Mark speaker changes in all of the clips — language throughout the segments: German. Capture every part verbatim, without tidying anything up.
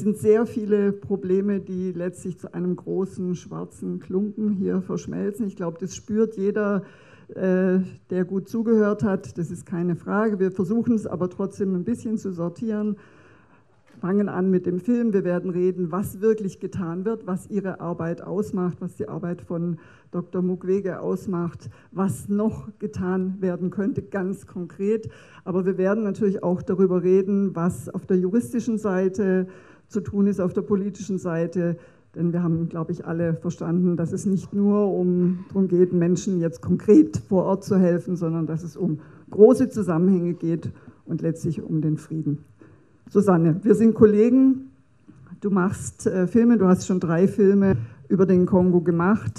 Speaker 1: sind sehr viele Probleme, die letztlich zu einem großen schwarzen Klumpen hier verschmelzen. Ich glaube, das spürt jeder, äh, der gut zugehört hat. Das ist keine Frage. Wir versuchen es aber trotzdem ein bisschen zu sortieren. Fangen an mit dem Film. Wir werden reden, was wirklich getan wird, was ihre Arbeit ausmacht, was die Arbeit von Doktor Mukwege ausmacht, was noch getan werden könnte, ganz konkret. Aber wir werden natürlich auch darüber reden, was auf der juristischen Seite zu tun ist, auf der politischen Seite. Denn wir haben, glaube ich, alle verstanden, dass es nicht nur um, darum geht, Menschen jetzt konkret vor Ort zu helfen, sondern dass es um große Zusammenhänge geht und letztlich um den Frieden. Susanne, wir sind Kollegen, du machst äh, Filme, du hast schon drei Filme über den Kongo gemacht.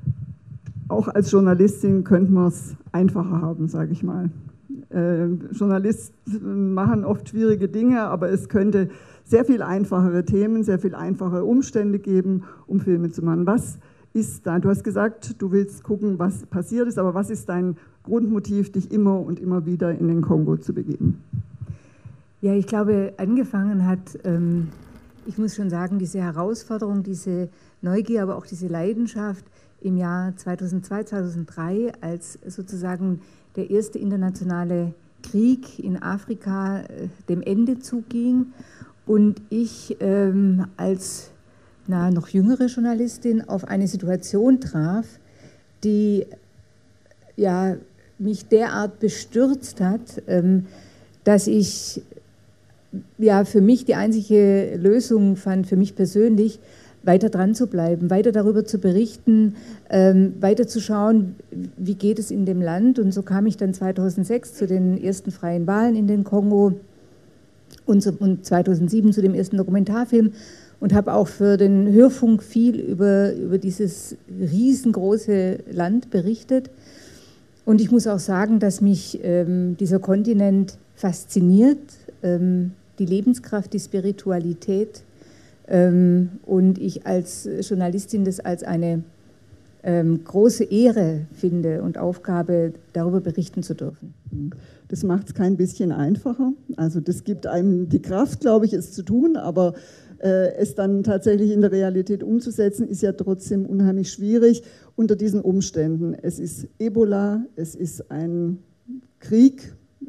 Speaker 1: Auch als Journalistin könnten wir es einfacher haben, sage ich mal. Äh, Journalisten machen oft schwierige Dinge, aber es könnte sehr viel einfachere Themen, sehr viel einfachere Umstände geben, um Filme zu machen. Was ist da? Du hast gesagt, du willst gucken, was passiert ist, aber was ist dein Grundmotiv, dich immer und immer wieder in den Kongo zu begeben?
Speaker 2: Ja, ich glaube, angefangen hat, ähm, ich muss schon sagen, diese Herausforderung, diese Neugier, aber auch diese Leidenschaft im Jahr zweitausendzwei, zweitausenddrei, als sozusagen der erste internationale Krieg in Afrika äh, dem Ende zuging und ich ähm, als na, noch jüngere Journalistin auf eine Situation traf, die ja, mich derart bestürzt hat, ähm, dass ich ja, für mich die einzige Lösung fand, für mich persönlich, weiter dran zu bleiben, weiter darüber zu berichten, ähm, weiter zu schauen, wie geht es in dem Land. Und so kam ich dann zweitausendsechs zu den ersten freien Wahlen in den Kongo und, so, und zweitausendsieben zu dem ersten Dokumentarfilm und habe auch für den Hörfunk viel über, über dieses riesengroße Land berichtet. Und ich muss auch sagen, dass mich ähm, dieser Kontinent fasziniert, ähm, die Lebenskraft, die Spiritualität ähm, und ich als Journalistin das als eine ähm, große Ehre finde und Aufgabe, darüber berichten zu dürfen.
Speaker 1: Das macht es kein bisschen einfacher. Also das gibt einem die Kraft, glaube ich, es zu tun, aber äh, es dann tatsächlich in der Realität umzusetzen, ist ja trotzdem unheimlich schwierig unter diesen Umständen. Es ist Ebola, es ist ein Krieg,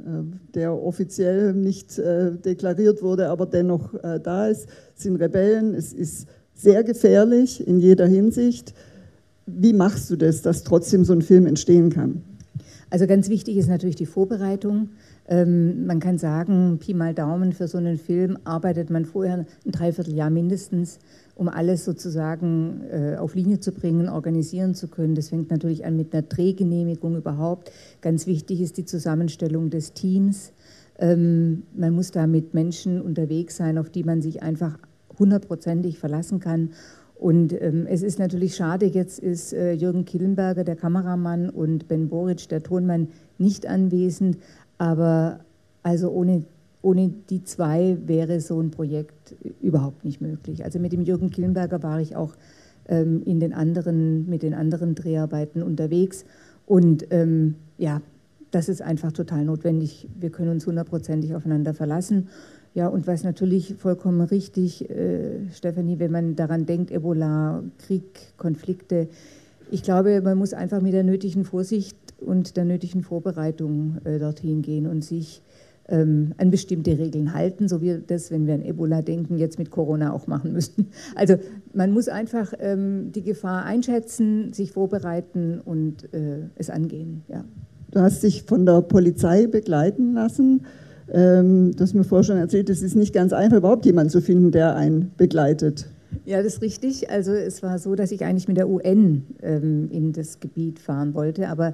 Speaker 1: der offiziell nicht äh, deklariert wurde, aber dennoch äh, da ist, es sind Rebellen, es ist sehr gefährlich in jeder Hinsicht. Wie machst du das, dass trotzdem so ein Film entstehen kann?
Speaker 2: Also ganz wichtig ist natürlich die Vorbereitung. Ähm, man kann sagen, Pi mal Daumen, für so einen Film arbeitet man vorher ein Dreivierteljahr mindestens, um alles sozusagen äh, auf Linie zu bringen, organisieren zu können. Das fängt natürlich an mit einer Drehgenehmigung überhaupt. Ganz wichtig ist die Zusammenstellung des Teams. Ähm, man muss da mit Menschen unterwegs sein, auf die man sich einfach hundertprozentig verlassen kann. Und ähm, es ist natürlich schade, jetzt ist äh, Jürgen Killenberger, der Kameramann, und Ben Boric, der Tonmann, nicht anwesend. Aber also ohne Ohne die zwei wäre so ein Projekt überhaupt nicht möglich. Also mit dem Jürgen Killenberger war ich auch ähm, in den anderen, mit den anderen Dreharbeiten unterwegs. Und ähm, ja, das ist einfach total notwendig. Wir können uns hundertprozentig aufeinander verlassen. Ja, und was natürlich vollkommen richtig, äh, Stefanie, wenn man daran denkt, Ebola, Krieg, Konflikte, ich glaube, man muss einfach mit der nötigen Vorsicht und der nötigen Vorbereitung äh, dorthin gehen und sich ähm, an bestimmte Regeln halten, so wie das, wenn wir an Ebola denken, jetzt mit Corona auch machen müssen. Also man muss einfach ähm, die Gefahr einschätzen, sich vorbereiten und äh, es angehen. Ja.
Speaker 1: Du hast dich von der Polizei begleiten lassen. Ähm, du hast mir vorher schon erzählt, es ist nicht ganz einfach, überhaupt jemanden zu finden, der einen begleitet.
Speaker 2: Ja, das ist richtig. Also es war so, dass ich eigentlich mit der U N ähm, in das Gebiet fahren wollte, aber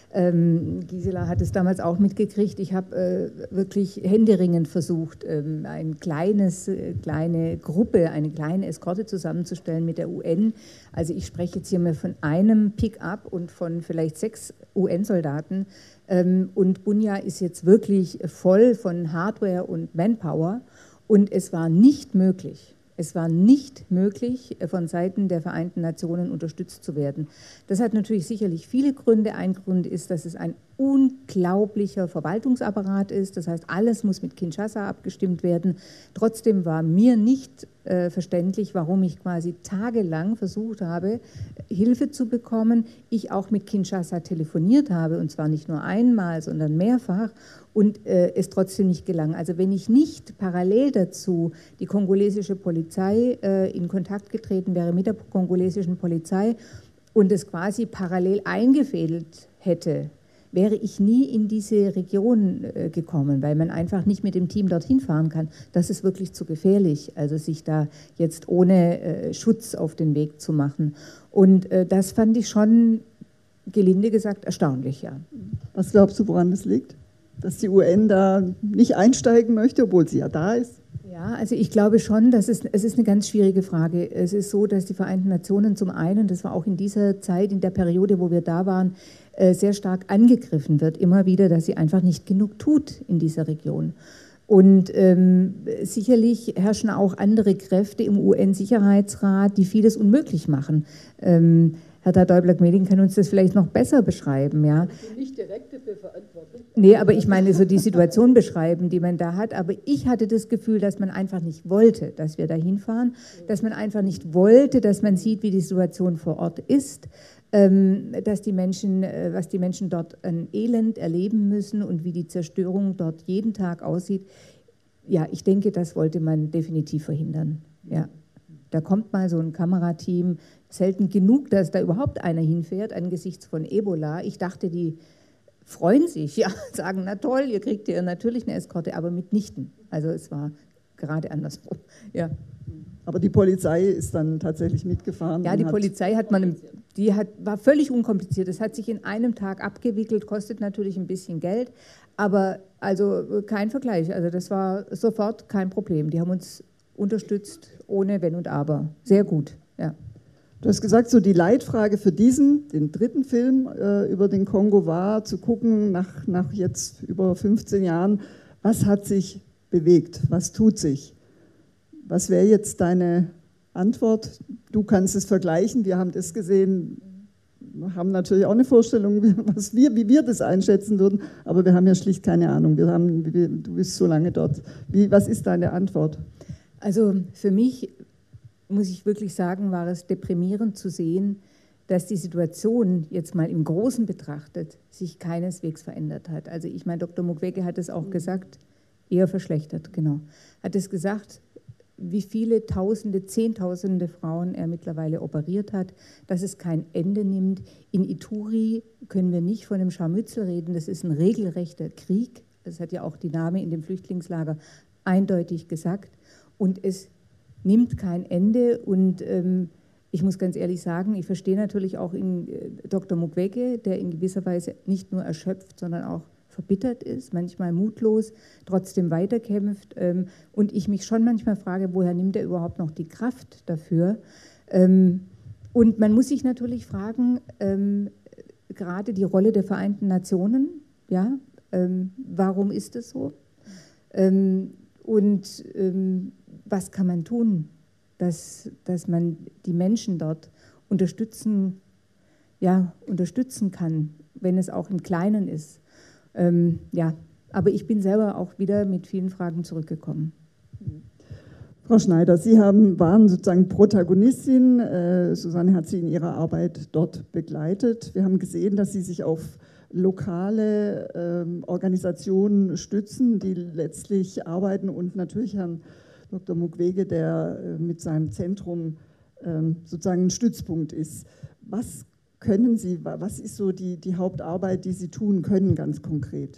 Speaker 2: ähm, Gisela hat es damals auch mitgekriegt. Ich habe äh, wirklich händeringend versucht, ähm, eine kleines, äh, kleine Gruppe, eine kleine Eskorte zusammenzustellen mit der U N. Also ich spreche jetzt hier mal von einem Pick-up und von vielleicht sechs U N-Soldaten. Ähm, und Bunia ist jetzt wirklich voll von Hardware und Manpower. Und es war nicht möglich, Es war nicht möglich, von Seiten der Vereinten Nationen unterstützt zu werden. Das hat natürlich sicherlich viele Gründe. Ein Grund ist, dass es ein unglaublicher Verwaltungsapparat ist. Das heißt, alles muss mit Kinshasa abgestimmt werden. Trotzdem war mir nicht äh, verständlich, warum ich quasi tagelang versucht habe, Hilfe zu bekommen. Ich auch mit Kinshasa telefoniert habe, und zwar nicht nur einmal, sondern mehrfach, und äh, es trotzdem nicht gelang. Also wenn ich nicht parallel dazu die kongolesische Polizei äh, in Kontakt getreten wäre mit der kongolesischen Polizei und es quasi parallel eingefädelt hätte, wäre ich nie in diese Region äh, gekommen, weil man einfach nicht mit dem Team dorthin fahren kann. Das ist wirklich zu gefährlich, also sich da jetzt ohne äh, Schutz auf den Weg zu machen. Und äh, das fand ich schon, gelinde gesagt, erstaunlich, ja.
Speaker 1: Was glaubst du, woran das liegt? Dass die U N da nicht einsteigen möchte, obwohl sie ja da ist?
Speaker 2: Ja, also ich glaube schon, dass es, es ist eine ganz schwierige Frage. Es ist so, dass die Vereinten Nationen zum einen, das war auch in dieser Zeit, in der Periode, wo wir da waren, sehr stark angegriffen wird, immer wieder, dass sie einfach nicht genug tut in dieser Region. Und ähm, sicherlich herrschen auch andere Kräfte im U N-Sicherheitsrat, die vieles unmöglich machen. Ähm, Herr Däubler-Gmeling kann uns das vielleicht noch besser beschreiben. Ja?
Speaker 3: Ich bin nicht direkt dafür verantwortlich.
Speaker 2: Nee, aber ich meine, so die Situation beschreiben, die man da hat. Aber ich hatte das Gefühl, dass man einfach nicht wollte, dass wir da hinfahren, dass man einfach nicht wollte, dass man sieht, wie die Situation vor Ort ist, dass die Menschen, was die Menschen dort an Elend erleben müssen und wie die Zerstörung dort jeden Tag aussieht. Ja, ich denke, das wollte man definitiv verhindern. Ja. Da kommt mal so ein Kamerateam, selten genug, dass da überhaupt einer hinfährt angesichts von Ebola. Ich dachte, die freuen sich, ja, sagen, na toll, ihr kriegt ja natürlich eine Eskorte, aber mitnichten. Also es war gerade andersrum, ja.
Speaker 1: Aber die Polizei ist dann tatsächlich mitgefahren.
Speaker 2: Ja, die Polizei hat man, die hat, war völlig unkompliziert. Das hat sich in einem Tag abgewickelt, kostet natürlich ein bisschen Geld, aber also kein Vergleich. Also das war sofort kein Problem. Die haben uns unterstützt, ohne Wenn und Aber. Sehr gut, ja.
Speaker 1: Du hast gesagt, so die Leitfrage für diesen, den dritten Film äh, über den Kongo war, zu gucken, nach, nach jetzt über fünfzehn Jahren, was hat sich bewegt, was tut sich? Was wäre jetzt deine Antwort? Du kannst es vergleichen, wir haben das gesehen, haben natürlich auch eine Vorstellung, was wir, wie wir das einschätzen würden, aber wir haben ja schlicht keine Ahnung. Wir haben, wir, du bist so lange dort. Wie, was ist deine Antwort?
Speaker 2: Also für mich, muss ich wirklich sagen, war es deprimierend zu sehen, dass die Situation jetzt mal im Großen betrachtet sich keineswegs verändert hat. Also ich meine, Doktor Mukwege hat es auch gesagt, eher verschlechtert, genau. Hat es gesagt, wie viele Tausende, Zehntausende Frauen er mittlerweile operiert hat, dass es kein Ende nimmt. In Ituri können wir nicht von einem Scharmützel reden, das ist ein regelrechter Krieg. Das hat ja auch die Dame in dem Flüchtlingslager eindeutig gesagt. Und es nimmt kein Ende. Und ähm, ich muss ganz ehrlich sagen, ich verstehe natürlich auch in äh, Doktor Mukwege, der in gewisser Weise nicht nur erschöpft, sondern auch verbittert ist, manchmal mutlos, trotzdem weiterkämpft. Ähm, und ich mich schon manchmal frage, woher nimmt er überhaupt noch die Kraft dafür? Ähm, und man muss sich natürlich fragen, ähm, gerade die Rolle der Vereinten Nationen, ja, ähm, warum ist es so? Ähm, und ähm, was kann man tun, dass, dass man die Menschen dort unterstützen, ja, unterstützen kann, wenn es auch im Kleinen ist? Ähm, ja, aber ich bin selber auch wieder mit vielen Fragen zurückgekommen.
Speaker 1: Frau Schneider, Sie haben, waren sozusagen Protagonistin. Äh, Susanne hat Sie in ihrer Arbeit dort begleitet. Wir haben gesehen, dass Sie sich auf lokale ähm, Organisationen stützen, die letztlich arbeiten, und natürlich Herrn Doktor Mukwege, der äh, mit seinem Zentrum ähm, sozusagen ein Stützpunkt ist. Was können Sie, was ist so die, die Hauptarbeit, die Sie tun können, ganz konkret?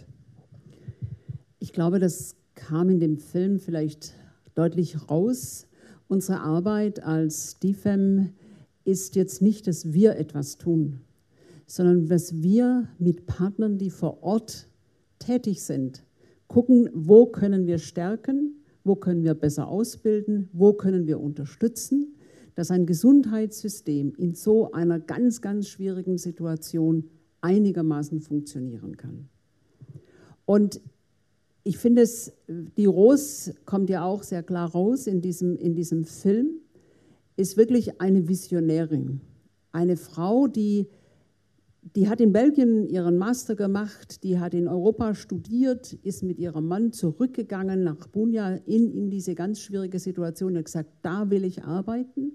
Speaker 3: Ich glaube, das kam in dem Film vielleicht deutlich raus. Unsere Arbeit als D I F E M ist jetzt nicht, dass wir etwas tun, sondern dass wir mit Partnern, die vor Ort tätig sind, gucken, wo können wir stärken, wo können wir besser ausbilden, wo können wir unterstützen, dass ein Gesundheitssystem in so einer ganz, ganz schwierigen Situation einigermaßen funktionieren kann. Und ich finde es, die Ros kommt ja auch sehr klar raus in diesem, in diesem Film, ist wirklich eine Visionärin. Eine Frau, die die hat in Belgien ihren Master gemacht, die hat in Europa studiert, ist mit ihrem Mann zurückgegangen nach Bunia in, in diese ganz schwierige Situation und hat gesagt, da will ich arbeiten.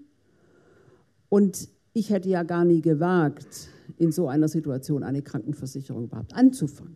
Speaker 3: Und ich hätte ja gar nie gewagt, in so einer Situation eine Krankenversicherung überhaupt anzufangen,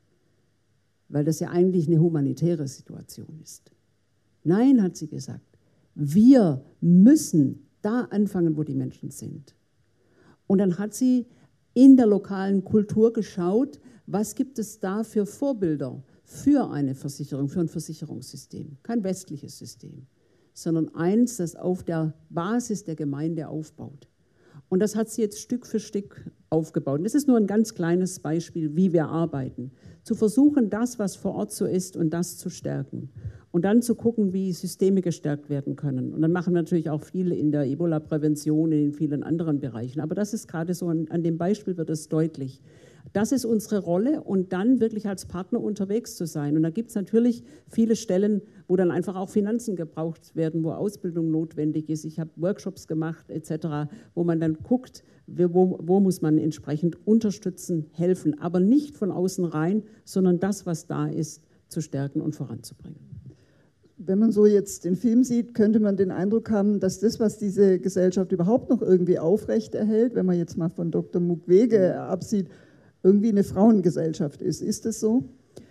Speaker 3: weil das ja eigentlich eine humanitäre Situation ist. Nein, hat sie gesagt, wir müssen da anfangen, wo die Menschen sind. Und dann hat sie in der lokalen Kultur geschaut, was gibt es da für Vorbilder für eine Versicherung, für ein Versicherungssystem. Kein westliches System, sondern eins, das auf der Basis der Gemeinde aufbaut. Und das hat sie jetzt Stück für Stück aufgebaut. Und das ist nur ein ganz kleines Beispiel, wie wir arbeiten. Zu versuchen, das, was vor Ort so ist, und das zu stärken. Und dann zu gucken, wie Systeme gestärkt werden können. Und dann machen wir natürlich auch viel in der Ebola-Prävention, in vielen anderen Bereichen. Aber das ist gerade so, an, an dem Beispiel wird es deutlich. Das ist unsere Rolle und dann wirklich als Partner unterwegs zu sein. Und da gibt es natürlich viele Stellen, wo dann einfach auch Finanzen gebraucht werden, wo Ausbildung notwendig ist. Ich habe Workshops gemacht et cetera, wo man dann guckt, wo, wo muss man entsprechend unterstützen, helfen. Aber nicht von außen rein, sondern das, was da ist, zu stärken und voranzubringen.
Speaker 1: Wenn man so jetzt den Film sieht, könnte man den Eindruck haben, dass das, was diese Gesellschaft überhaupt noch irgendwie aufrechterhält, wenn man jetzt mal von Doktor Mukwege absieht, irgendwie eine Frauengesellschaft ist. Ist das so?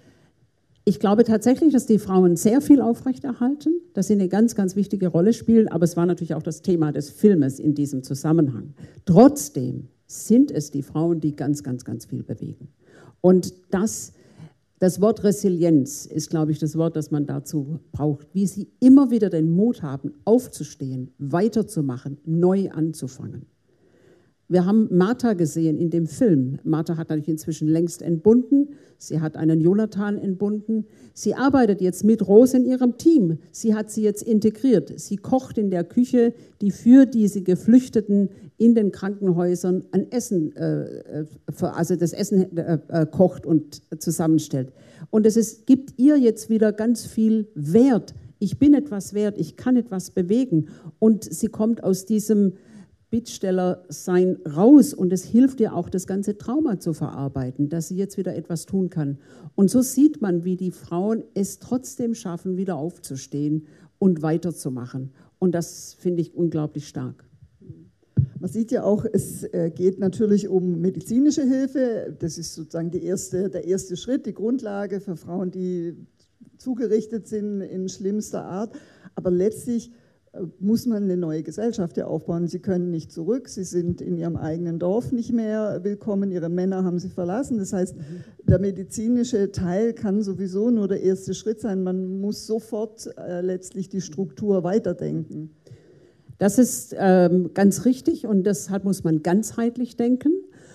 Speaker 3: Ich glaube tatsächlich, dass die Frauen sehr viel aufrechterhalten, dass sie eine ganz, ganz wichtige Rolle spielen, aber es war natürlich auch das Thema des Filmes in diesem Zusammenhang. Trotzdem sind es die Frauen, die ganz, ganz, ganz viel bewegen. Und das Das Wort Resilienz ist, glaube ich, das Wort, das man dazu braucht, wie sie immer wieder den Mut haben, aufzustehen, weiterzumachen, neu anzufangen. Wir haben Martha gesehen in dem Film. Martha hat natürlich inzwischen längst entbunden. Sie hat einen Jonathan entbunden. Sie arbeitet jetzt mit Rose in ihrem Team. Sie hat sie jetzt integriert. Sie kocht in der Küche, die für diese Geflüchteten in den Krankenhäusern ein Essen, äh, also das Essen äh, kocht und zusammenstellt. Und es ist, gibt ihr jetzt wieder ganz viel Wert. Ich bin etwas wert, ich kann etwas bewegen. Und sie kommt aus diesem Bittsteller sein raus und es hilft ihr auch, das ganze Trauma zu verarbeiten, dass sie jetzt wieder etwas tun kann. Und so sieht man, wie die Frauen es trotzdem schaffen, wieder aufzustehen und weiterzumachen. Und das finde ich unglaublich stark.
Speaker 1: Man sieht ja auch, es geht natürlich um medizinische Hilfe. Das ist sozusagen die erste, der erste Schritt, die Grundlage für Frauen, die zugerichtet sind in schlimmster Art. Aber letztlich muss man eine neue Gesellschaft ja aufbauen. Sie können nicht zurück, sie sind in ihrem eigenen Dorf nicht mehr willkommen, ihre Männer haben sie verlassen. Das heißt, der medizinische Teil kann sowieso nur der erste Schritt sein. Man muss sofort äh, letztlich die Struktur weiterdenken.
Speaker 3: Das ist ähm, ganz richtig und deshalb muss man ganzheitlich denken.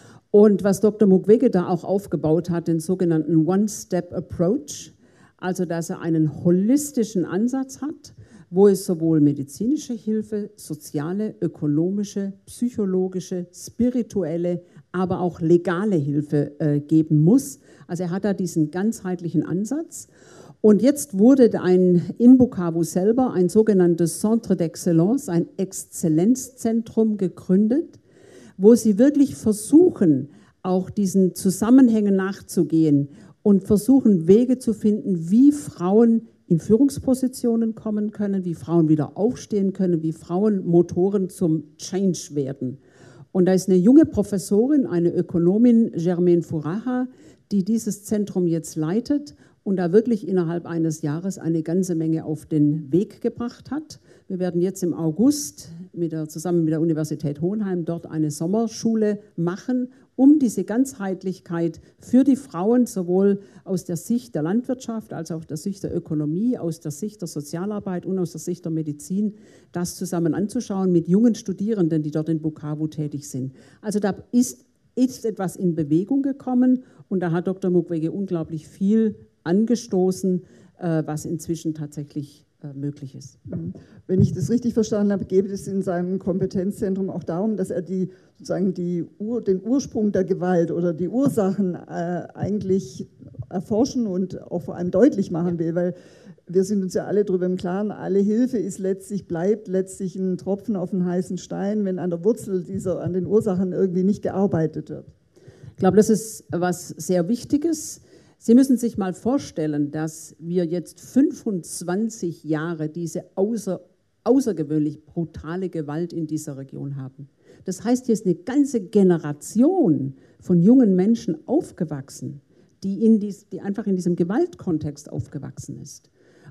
Speaker 3: Und was Doktor Mukwege da auch aufgebaut hat, den sogenannten One-Step-Approach, also dass er einen holistischen Ansatz hat, wo es sowohl medizinische Hilfe, soziale, ökonomische, psychologische, spirituelle, aber auch legale Hilfe äh, geben muss. Also er hat da diesen ganzheitlichen Ansatz. Und jetzt wurde ein, in Bukavu selber ein sogenanntes Centre d'Excellence, ein Exzellenzzentrum gegründet, wo sie wirklich versuchen, auch diesen Zusammenhängen nachzugehen und versuchen, Wege zu finden, wie Frauen in Führungspositionen kommen können, wie Frauen wieder aufstehen können, wie Frauen Motoren zum Change werden. Und da ist eine junge Professorin, eine Ökonomin, Germaine Furaha, die dieses Zentrum jetzt leitet und da wirklich innerhalb eines Jahres eine ganze Menge auf den Weg gebracht hat. Wir werden jetzt im August mit der, zusammen mit der Universität Hohenheim dort eine Sommerschule machen, um diese Ganzheitlichkeit für die Frauen sowohl aus der Sicht der Landwirtschaft als auch aus der Sicht der Ökonomie, aus der Sicht der Sozialarbeit und aus der Sicht der Medizin, das zusammen anzuschauen mit jungen Studierenden, die dort in Bukavu tätig sind. Also da ist, ist etwas in Bewegung gekommen und da hat Doktor Mukwege unglaublich viel angestoßen, äh, was inzwischen tatsächlich äh, möglich ist.
Speaker 1: Wenn ich das richtig verstanden habe, geht es in seinem Kompetenzzentrum auch darum, dass er die, sozusagen die Ur, den Ursprung der Gewalt oder die Ursachen äh, eigentlich erforschen und auch vor allem deutlich machen will, weil wir sind uns ja alle darüber im Klaren, alle Hilfe ist letztlich, bleibt letztlich ein Tropfen auf einen heißen Stein, wenn an der Wurzel dieser, an den Ursachen irgendwie nicht gearbeitet wird.
Speaker 3: glaube, das ist was sehr Wichtiges. Sie müssen sich mal vorstellen, dass wir jetzt fünfundzwanzig Jahre diese außer, außergewöhnlich brutale Gewalt in dieser Region haben. Das heißt, hier ist eine ganze Generation von jungen Menschen aufgewachsen, die, in dies, die einfach in diesem Gewaltkontext aufgewachsen ist.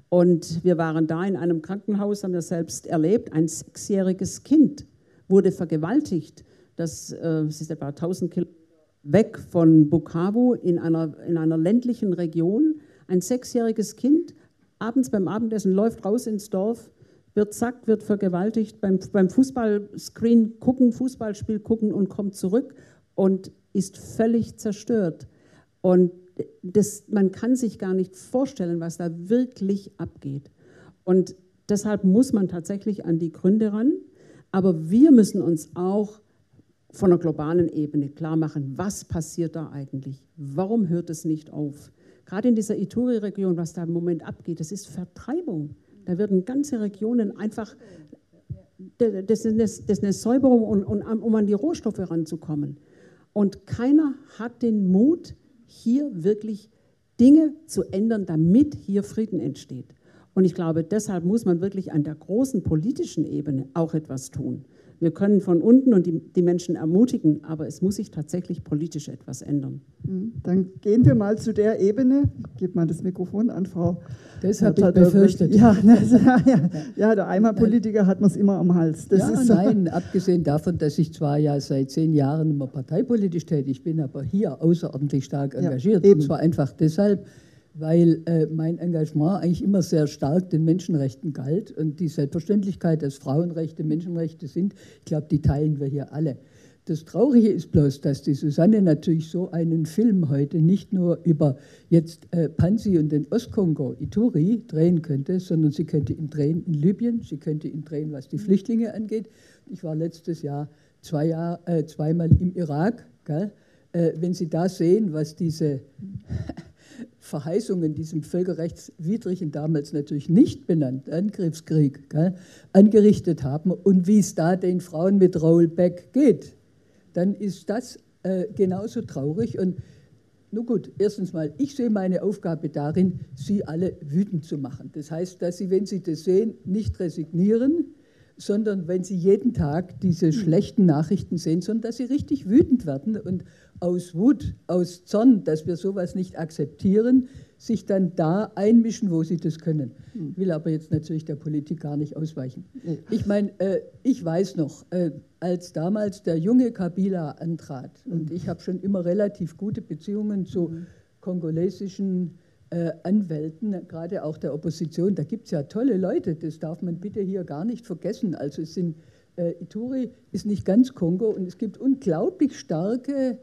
Speaker 3: Und wir waren da in einem Krankenhaus, haben wir selbst erlebt, ein sechsjähriges Kind wurde vergewaltigt. Das, äh, das ist etwa tausend Kilometer weg von Bukavu in einer, in einer ländlichen Region. Ein sechsjähriges Kind, abends beim Abendessen, läuft raus ins Dorf, wird zack, wird vergewaltigt, beim, beim Fußballscreen gucken, Fußballspiel gucken und kommt zurück und ist völlig zerstört. Und das, man kann sich gar nicht vorstellen, was da wirklich abgeht. Und deshalb muss man tatsächlich an die Gründe ran. Aber wir müssen uns auch von der globalen Ebene klar machen, was passiert da eigentlich? Warum hört es nicht auf? Gerade in dieser Ituri-Region, was da im Moment abgeht, das ist Vertreibung. Da werden ganze Regionen einfach, das ist eine, das ist eine Säuberung, und, und, um an die Rohstoffe ranzukommen. Und keiner hat den Mut, hier wirklich Dinge zu ändern, damit hier Frieden entsteht. Und ich glaube, deshalb muss man wirklich an der großen politischen Ebene auch etwas tun. Wir können von unten und die, die Menschen ermutigen, aber es muss sich tatsächlich politisch etwas ändern.
Speaker 1: Dann gehen wir mal zu der Ebene. Gib mal das Mikrofon an, Frau.
Speaker 4: Das habe ich befürchtet.
Speaker 1: Ja, ja, ja, der Eimer-Politiker hat man es immer am Hals. Das
Speaker 4: ja,
Speaker 1: ist so.
Speaker 4: Nein, abgesehen davon, dass ich zwar ja seit zehn Jahren immer parteipolitisch tätig bin, aber hier außerordentlich stark engagiert. Ja, und zwar einfach deshalb, weil äh, mein Engagement eigentlich immer sehr stark den Menschenrechten galt und die Selbstverständlichkeit, dass Frauenrechte Menschenrechte sind, ich glaube, die teilen wir hier alle. Das Traurige ist bloß, dass die Susanne natürlich so einen Film heute nicht nur über jetzt äh, Panzi und den Ostkongo, Ituri, drehen könnte, sondern sie könnte ihn drehen in Libyen, sie könnte ihn drehen, was die Flüchtlinge angeht. Ich war letztes Jahr zwei Jahr, äh, zweimal im Irak. Gell? Äh, wenn Sie da sehen, was diese Verheißungen diesem völkerrechtswidrigen, damals natürlich nicht benannten Angriffskrieg, gell, angerichtet haben und wie es da den Frauen mit Rollback geht, dann ist das äh, genauso traurig. Und nun gut, erstens mal, ich sehe meine Aufgabe darin, Sie alle wütend zu machen. Das heißt, dass Sie, wenn Sie das sehen, nicht resignieren, sondern wenn Sie jeden Tag diese schlechten Nachrichten sehen, sondern dass Sie richtig wütend werden und aus Wut, aus Zorn, dass wir sowas nicht akzeptieren, sich dann da einmischen, wo sie das können. Ich will aber jetzt natürlich der Politik gar nicht ausweichen. Ich meine, äh, ich weiß noch, äh, als damals der junge Kabila antrat, und ich habe schon immer relativ gute Beziehungen zu kongolesischen äh, Anwälten, gerade auch der Opposition, da gibt es ja tolle Leute, das darf man bitte hier gar nicht vergessen. Also es sind, äh, Ituri ist nicht ganz Kongo und es gibt unglaublich starke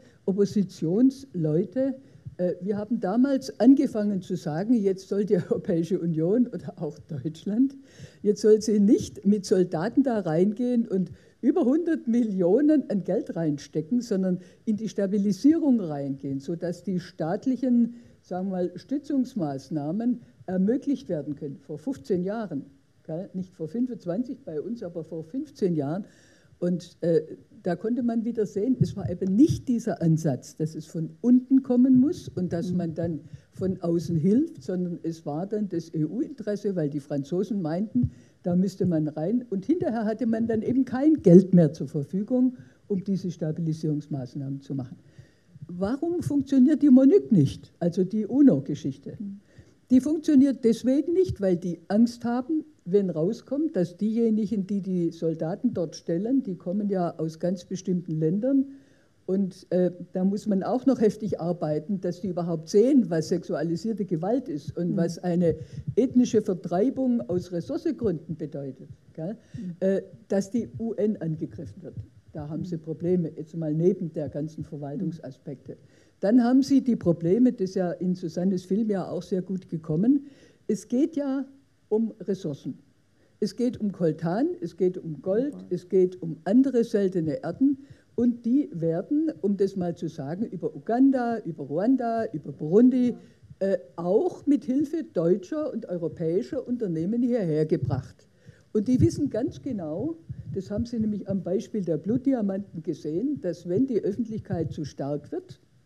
Speaker 4: Oppositionsleute. Wir haben damals angefangen zu sagen, jetzt soll die Europäische Union oder auch Deutschland, jetzt soll sie nicht mit Soldaten da reingehen und über hundert Millionen an Geld reinstecken, sondern in die Stabilisierung reingehen, sodass die staatlichen, sagen wir mal, Stützungsmaßnahmen ermöglicht werden können. Vor fünfzehn Jahren, nicht vor fünfundzwanzig bei uns, aber vor fünfzehn Jahren. Und äh, da konnte man wieder sehen, es war eben nicht dieser Ansatz, dass es von unten kommen muss und dass man dann von außen hilft, sondern es war dann das E U-Interesse, weil die Franzosen meinten, da müsste man rein. Und hinterher hatte man dann eben kein Geld mehr zur Verfügung, um diese Stabilisierungsmaßnahmen zu machen. Warum funktioniert die MONUC nicht, also die UNO-Geschichte? Die funktioniert deswegen nicht, weil die Angst haben, wenn rauskommt, dass diejenigen, die die Soldaten dort stellen, die kommen ja aus ganz bestimmten Ländern und äh, da muss man auch noch heftig arbeiten, dass die überhaupt sehen, was sexualisierte Gewalt ist und mhm. was eine ethnische Vertreibung aus Ressourcengründen bedeutet, gell? Mhm. Äh, dass die U N angegriffen wird. Da haben sie Probleme, jetzt mal neben der ganzen Verwaltungsaspekte. Dann haben sie die Probleme, das ist ja in Susannes Film ja auch sehr gut gekommen, es geht ja um Ressourcen. Es geht um Koltan, es geht um Gold, es geht um andere seltene Erden und die werden, um das mal zu sagen, über Uganda, über Ruanda, über Burundi, äh, auch mit Hilfe deutscher und europäischer Unternehmen hierher gebracht. Und die wissen ganz genau, das haben sie nämlich am Beispiel der Blutdiamanten gesehen, dass wenn die Öffentlichkeit zu stark wird,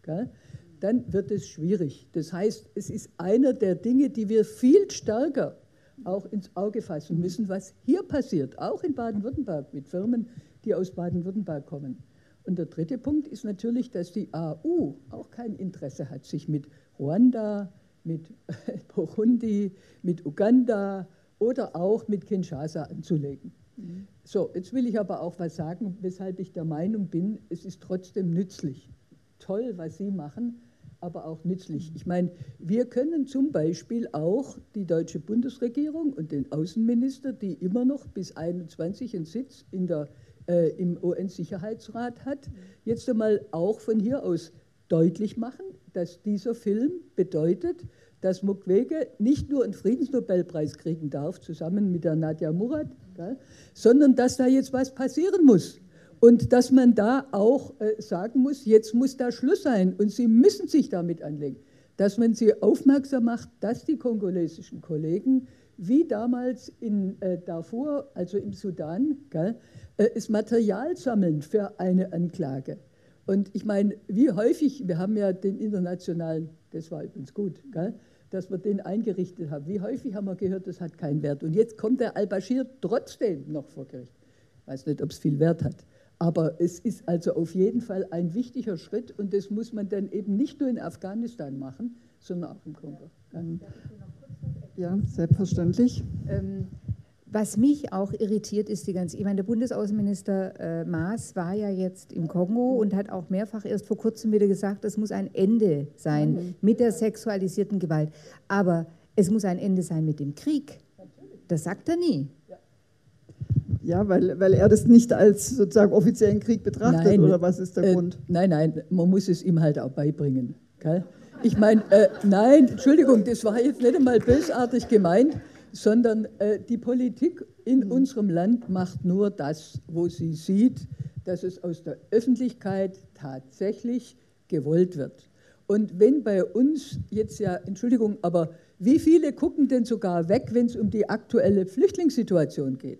Speaker 4: gell, dann wird es schwierig. Das heißt, es ist einer der Dinge, die wir viel stärker auch ins Auge fassen müssen, was hier passiert, auch in Baden-Württemberg mit Firmen, die aus Baden-Württemberg kommen. Und der dritte Punkt ist natürlich, dass die A U auch kein Interesse hat, sich mit Ruanda, mit Burundi, mit Uganda oder auch mit Kinshasa anzulegen. Mhm. So, jetzt will ich aber auch was sagen, weshalb ich der Meinung bin, es ist trotzdem nützlich. Toll, was Sie machen, aber auch nützlich. Ich meine, wir können zum Beispiel auch die deutsche Bundesregierung und den Außenminister, die immer noch bis einundzwanzig einen Sitz in der, äh, im U N-Sicherheitsrat hat, jetzt einmal auch von hier aus deutlich machen, dass dieser Film bedeutet, dass Mukwege nicht nur einen Friedensnobelpreis kriegen darf, zusammen mit der Nadia Murad, gell, sondern dass da jetzt was passieren muss. Und dass man da auch äh, sagen muss, jetzt muss da Schluss sein und Sie müssen sich damit anlegen. Dass man Sie aufmerksam macht, dass die kongolesischen Kollegen, wie damals in äh, Darfur, also im Sudan, gell, äh, das Material sammeln für eine Anklage. Und ich meine, wie häufig, wir haben ja den internationalen, das war übrigens gut, gell, dass wir den eingerichtet haben, wie häufig haben wir gehört, das hat keinen Wert. Und jetzt kommt der al-Bashir trotzdem noch vor Gericht. Ich weiß nicht, ob es viel Wert hat. Aber es ist also auf jeden Fall ein wichtiger Schritt und das muss man dann eben nicht nur in Afghanistan machen, sondern auch im Kongo.
Speaker 1: Ja, selbstverständlich.
Speaker 2: Ähm, was mich auch irritiert ist, die ganze, ich meine, der Bundesaußenminister äh, Maas war ja jetzt im Kongo und hat auch mehrfach erst vor kurzem wieder gesagt, es muss ein Ende sein mhm. mit der sexualisierten Gewalt. Aber es muss ein Ende sein mit dem Krieg. Das sagt er nie.
Speaker 1: Ja, weil, weil er das nicht als sozusagen offiziellen Krieg betrachtet, nein, oder was ist der äh, Grund?
Speaker 4: Nein, nein, man muss es ihm halt auch beibringen. Gell? Ich meine, äh, nein, Entschuldigung, das war jetzt nicht einmal bösartig gemeint, sondern äh, die Politik in mhm. unserem Land macht nur das, wo sie sieht, dass es aus der Öffentlichkeit tatsächlich gewollt wird. Und wenn bei uns jetzt ja, Entschuldigung, aber wie viele gucken denn sogar weg, wenn es um die aktuelle Flüchtlingssituation geht?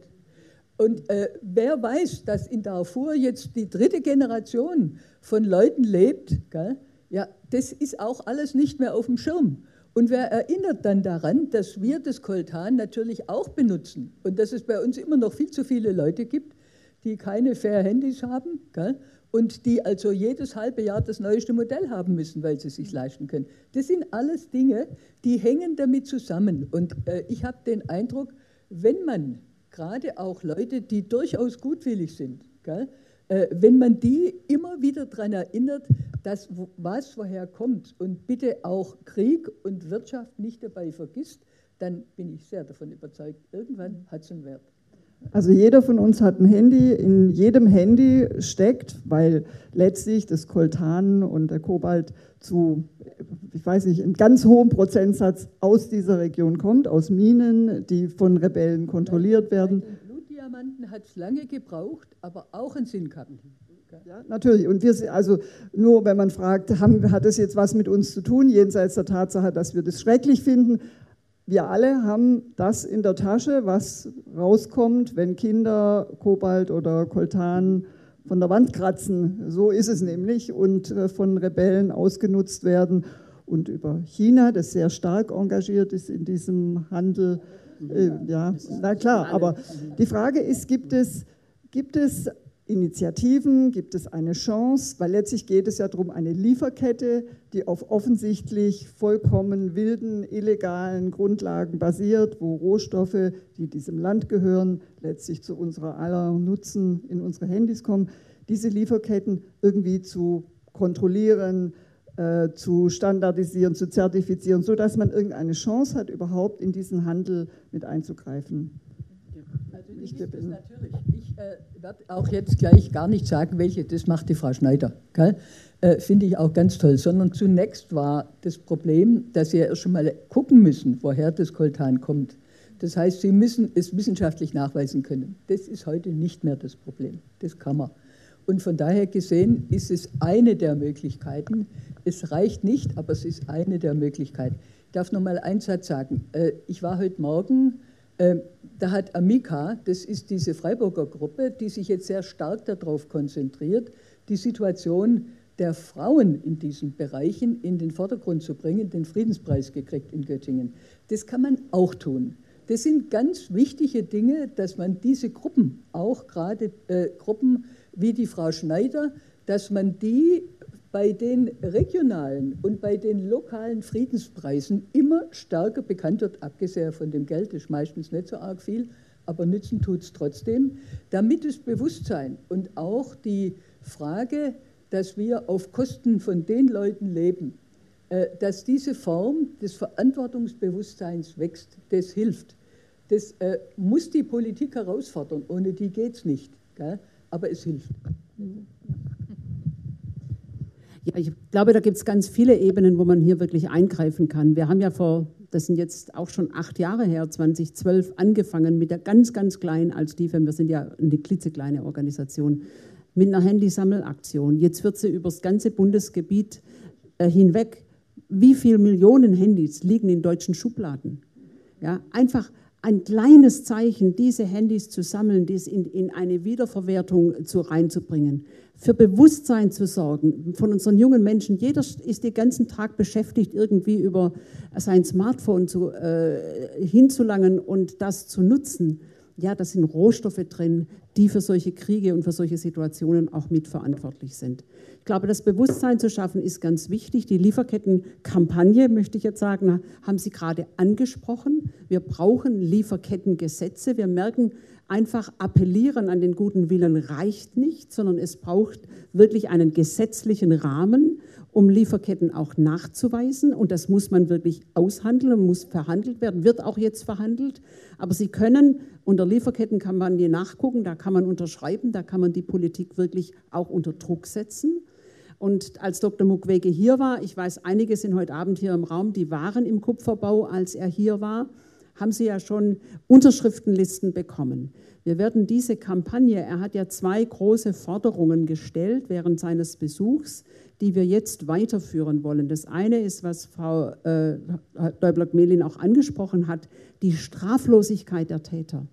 Speaker 4: Und äh, wer weiß, dass in Darfur jetzt die dritte Generation von Leuten lebt, gell? Ja, das ist auch alles nicht mehr auf dem Schirm. Und wer erinnert dann daran, dass wir das Coltan natürlich auch benutzen und dass es bei uns immer noch viel zu viele Leute gibt, die keine Fair-Handys haben, gell? Und die also jedes halbe Jahr das neueste Modell haben müssen, weil sie es sich leisten können. Das sind alles Dinge, die hängen damit zusammen. Und äh, ich habe den Eindruck, wenn man gerade auch Leute, die durchaus gutwillig sind, gell, äh, wenn man die immer wieder daran erinnert, dass was woher kommt und bitte auch Krieg und Wirtschaft nicht dabei vergisst, dann bin ich sehr davon überzeugt, irgendwann hat es einen Wert.
Speaker 1: Also jeder von uns hat ein Handy, in jedem Handy steckt, weil letztlich das Coltan und der Kobalt zu, ich weiß nicht, in ganz hohem Prozentsatz aus dieser Region kommt, aus Minen, die von Rebellen kontrolliert werden.
Speaker 4: Bei den Blutdiamanten hat es lange gebraucht, aber auch einen Sinn gehabt.
Speaker 1: Ja, natürlich. Und wir, also nur wenn man fragt, haben, hat das jetzt was mit uns zu tun, jenseits der Tatsache, dass wir das schrecklich finden. Wir alle haben das in der Tasche, was rauskommt, wenn Kinder Kobalt oder Coltan von der Wand kratzen. So ist es nämlich und von Rebellen ausgenutzt werden. Und über China, das sehr stark engagiert ist in diesem Handel, äh, ja, na klar. Aber die Frage ist, gibt es, gibt es Initiativen, gibt es eine Chance, weil letztlich geht es ja darum, eine Lieferkette, die auf offensichtlich vollkommen wilden, illegalen Grundlagen basiert, wo Rohstoffe, die diesem Land gehören, letztlich zu unserer aller Nutzen in unsere Handys kommen, diese Lieferketten irgendwie zu kontrollieren, äh, zu standardisieren, zu zertifizieren, sodass man irgendeine Chance hat, überhaupt in diesen Handel mit einzugreifen.
Speaker 4: Also ich, das natürlich. Ich äh, werde auch jetzt gleich gar nicht sagen, welche, das macht die Frau Schneider. Äh, Finde ich auch ganz toll. Sondern zunächst war das Problem, dass Sie ja erst schon mal gucken müssen, woher das Coltan kommt. Das heißt, Sie müssen es wissenschaftlich nachweisen können. Das ist heute nicht mehr das Problem. Das kann man. Und von daher gesehen ist es eine der Möglichkeiten. Es reicht nicht, aber es ist eine der Möglichkeiten. Ich darf noch mal einen Satz sagen. Äh, ich war heute Morgen... Äh, Da hat Amica, das ist diese Freiburger Gruppe, die sich jetzt sehr stark darauf konzentriert, die Situation der Frauen in diesen Bereichen in den Vordergrund zu bringen, den Friedenspreis gekriegt in Göttingen. Das kann man auch tun. Das sind ganz wichtige Dinge, dass man diese Gruppen, auch gerade äh, Gruppen wie die Frau Schneider, dass man die bei den regionalen und bei den lokalen Friedenspreisen immer stärker bekannt wird, abgesehen von dem Geld, das ist meistens nicht so arg viel, aber nützen tut es trotzdem, damit das Bewusstsein und auch die Frage, dass wir auf Kosten von den Leuten leben, äh, dass diese Form des Verantwortungsbewusstseins wächst, das hilft. Das äh, muss die Politik herausfordern, ohne die geht es nicht, gell? Aber es hilft.
Speaker 3: Ja, ich glaube, da gibt es ganz viele Ebenen, wo man hier wirklich eingreifen kann. Wir haben ja vor, das sind jetzt auch schon acht Jahre her, zweitausendzwölf, angefangen mit der ganz, ganz kleinen als D I F E M, wir sind ja eine klitzekleine Organisation, mit einer Handysammelaktion. Jetzt wird sie über das ganze Bundesgebiet äh, hinweg. Wie viele Millionen Handys liegen in deutschen Schubladen? Ja, einfach ein kleines Zeichen, diese Handys zu sammeln, dies in, in eine Wiederverwertung zu, reinzubringen, für Bewusstsein zu sorgen von unseren jungen Menschen. Jeder ist den ganzen Tag beschäftigt, irgendwie über sein Smartphone zu, äh, hinzulangen und das zu nutzen. Ja, da sind Rohstoffe drin, die für solche Kriege und für solche Situationen auch mitverantwortlich sind. Ich glaube, das Bewusstsein zu schaffen ist ganz wichtig. Die Lieferkettenkampagne, möchte ich jetzt sagen, haben Sie gerade angesprochen. Wir brauchen Lieferkettengesetze. Wir merken einfach, appellieren an den guten Willen reicht nicht, sondern es braucht wirklich einen gesetzlichen Rahmen, um Lieferketten auch nachzuweisen. Und das muss man wirklich aushandeln und muss verhandelt werden, wird auch jetzt verhandelt. Aber Sie können unter Lieferkettenkampagne nachgucken, da kann man unterschreiben, da kann man die Politik wirklich auch unter Druck setzen. Und als Doktor Mukwege hier war, ich weiß, einige sind heute Abend hier im Raum, die waren im Kupferbau, als er hier war, haben Sie ja schon Unterschriftenlisten bekommen. Wir werden diese Kampagne, er hat ja zwei große Forderungen gestellt während seines Besuchs, die wir jetzt weiterführen wollen. Das eine ist, was Frau äh, Däubler-Gmelin auch angesprochen hat, die Straflosigkeit der Täter.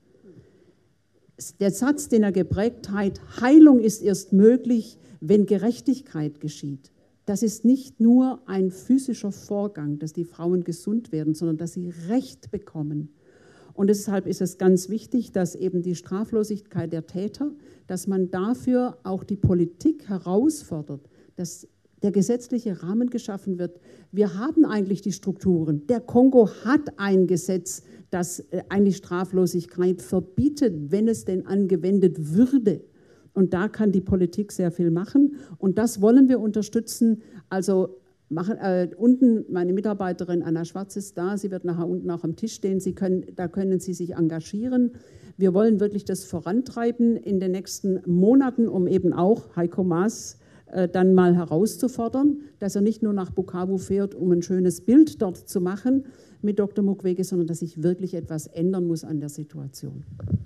Speaker 3: Der Satz, den er geprägt hat, Heilung ist erst möglich, wenn Gerechtigkeit geschieht. Das ist nicht nur ein physischer Vorgang, dass die Frauen gesund werden, sondern dass sie Recht bekommen. Und deshalb ist es ganz wichtig, dass eben die Straflosigkeit der Täter, dass man dafür auch die Politik herausfordert, dass der gesetzliche Rahmen geschaffen wird. Wir haben eigentlich die Strukturen. Der Kongo hat ein Gesetz, das eigentlich Straflosigkeit verbietet, wenn es denn angewendet würde. Und da kann die Politik sehr viel machen. Und das wollen wir unterstützen. Also machen, äh, unten, meine Mitarbeiterin Anna Schwarz ist da. Sie wird nachher unten auch am Tisch stehen. Sie können, da können Sie sich engagieren. Wir wollen wirklich das vorantreiben in den nächsten Monaten, um eben auch Heiko Maas äh, dann mal herauszufordern, dass er nicht nur nach Bukavu fährt, um ein schönes Bild dort zu machen mit Doktor Mukwege, sondern dass sich wirklich etwas ändern muss an der Situation.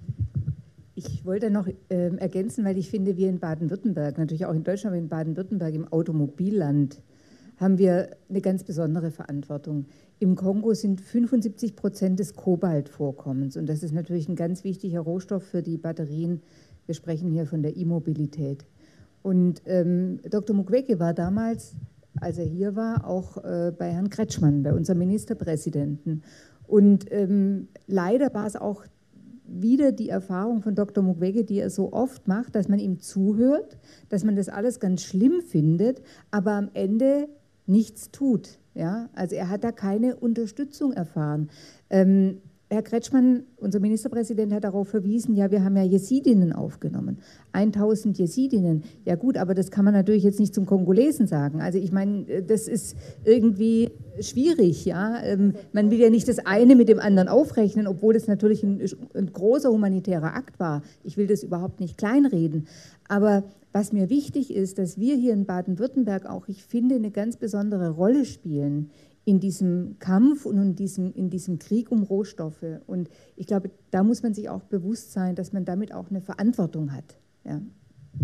Speaker 2: Ich wollte noch äh, ergänzen, weil ich finde, wir in Baden-Württemberg, natürlich auch in Deutschland, aber in Baden-Württemberg im Automobilland, haben wir eine ganz besondere Verantwortung. Im Kongo sind fünfundsiebzig Prozent des Kobaltvorkommens und das ist natürlich ein ganz wichtiger Rohstoff für die Batterien. Wir sprechen hier von der E-Mobilität. Und ähm, Doktor Mukwege war damals, als er hier war, auch äh, bei Herrn Kretschmann, bei unserem Ministerpräsidenten. Und ähm, leider war es auch wieder die Erfahrung von Doktor Mukwege, die er so oft macht, dass man ihm zuhört, dass man das alles ganz schlimm findet, aber am Ende nichts tut. Ja? Also er hat da keine Unterstützung erfahren. Ähm, Herr Kretschmann, unser Ministerpräsident, hat darauf verwiesen, ja, wir haben ja Jesidinnen aufgenommen. tausend Jesidinnen. Ja gut, aber das kann man natürlich jetzt nicht zum Kongolesen sagen. Also ich meine, das ist irgendwie schwierig. Ja? Man will ja nicht das eine mit dem anderen aufrechnen, obwohl das natürlich ein, ein großer humanitärer Akt war. Ich will das überhaupt nicht kleinreden. Aber was mir wichtig ist, dass wir hier in Baden-Württemberg auch, ich finde, eine ganz besondere Rolle spielen in diesem Kampf und in diesem, in diesem Krieg um Rohstoffe. Und ich glaube, da muss man sich auch bewusst sein, dass man damit auch eine Verantwortung hat. Ja.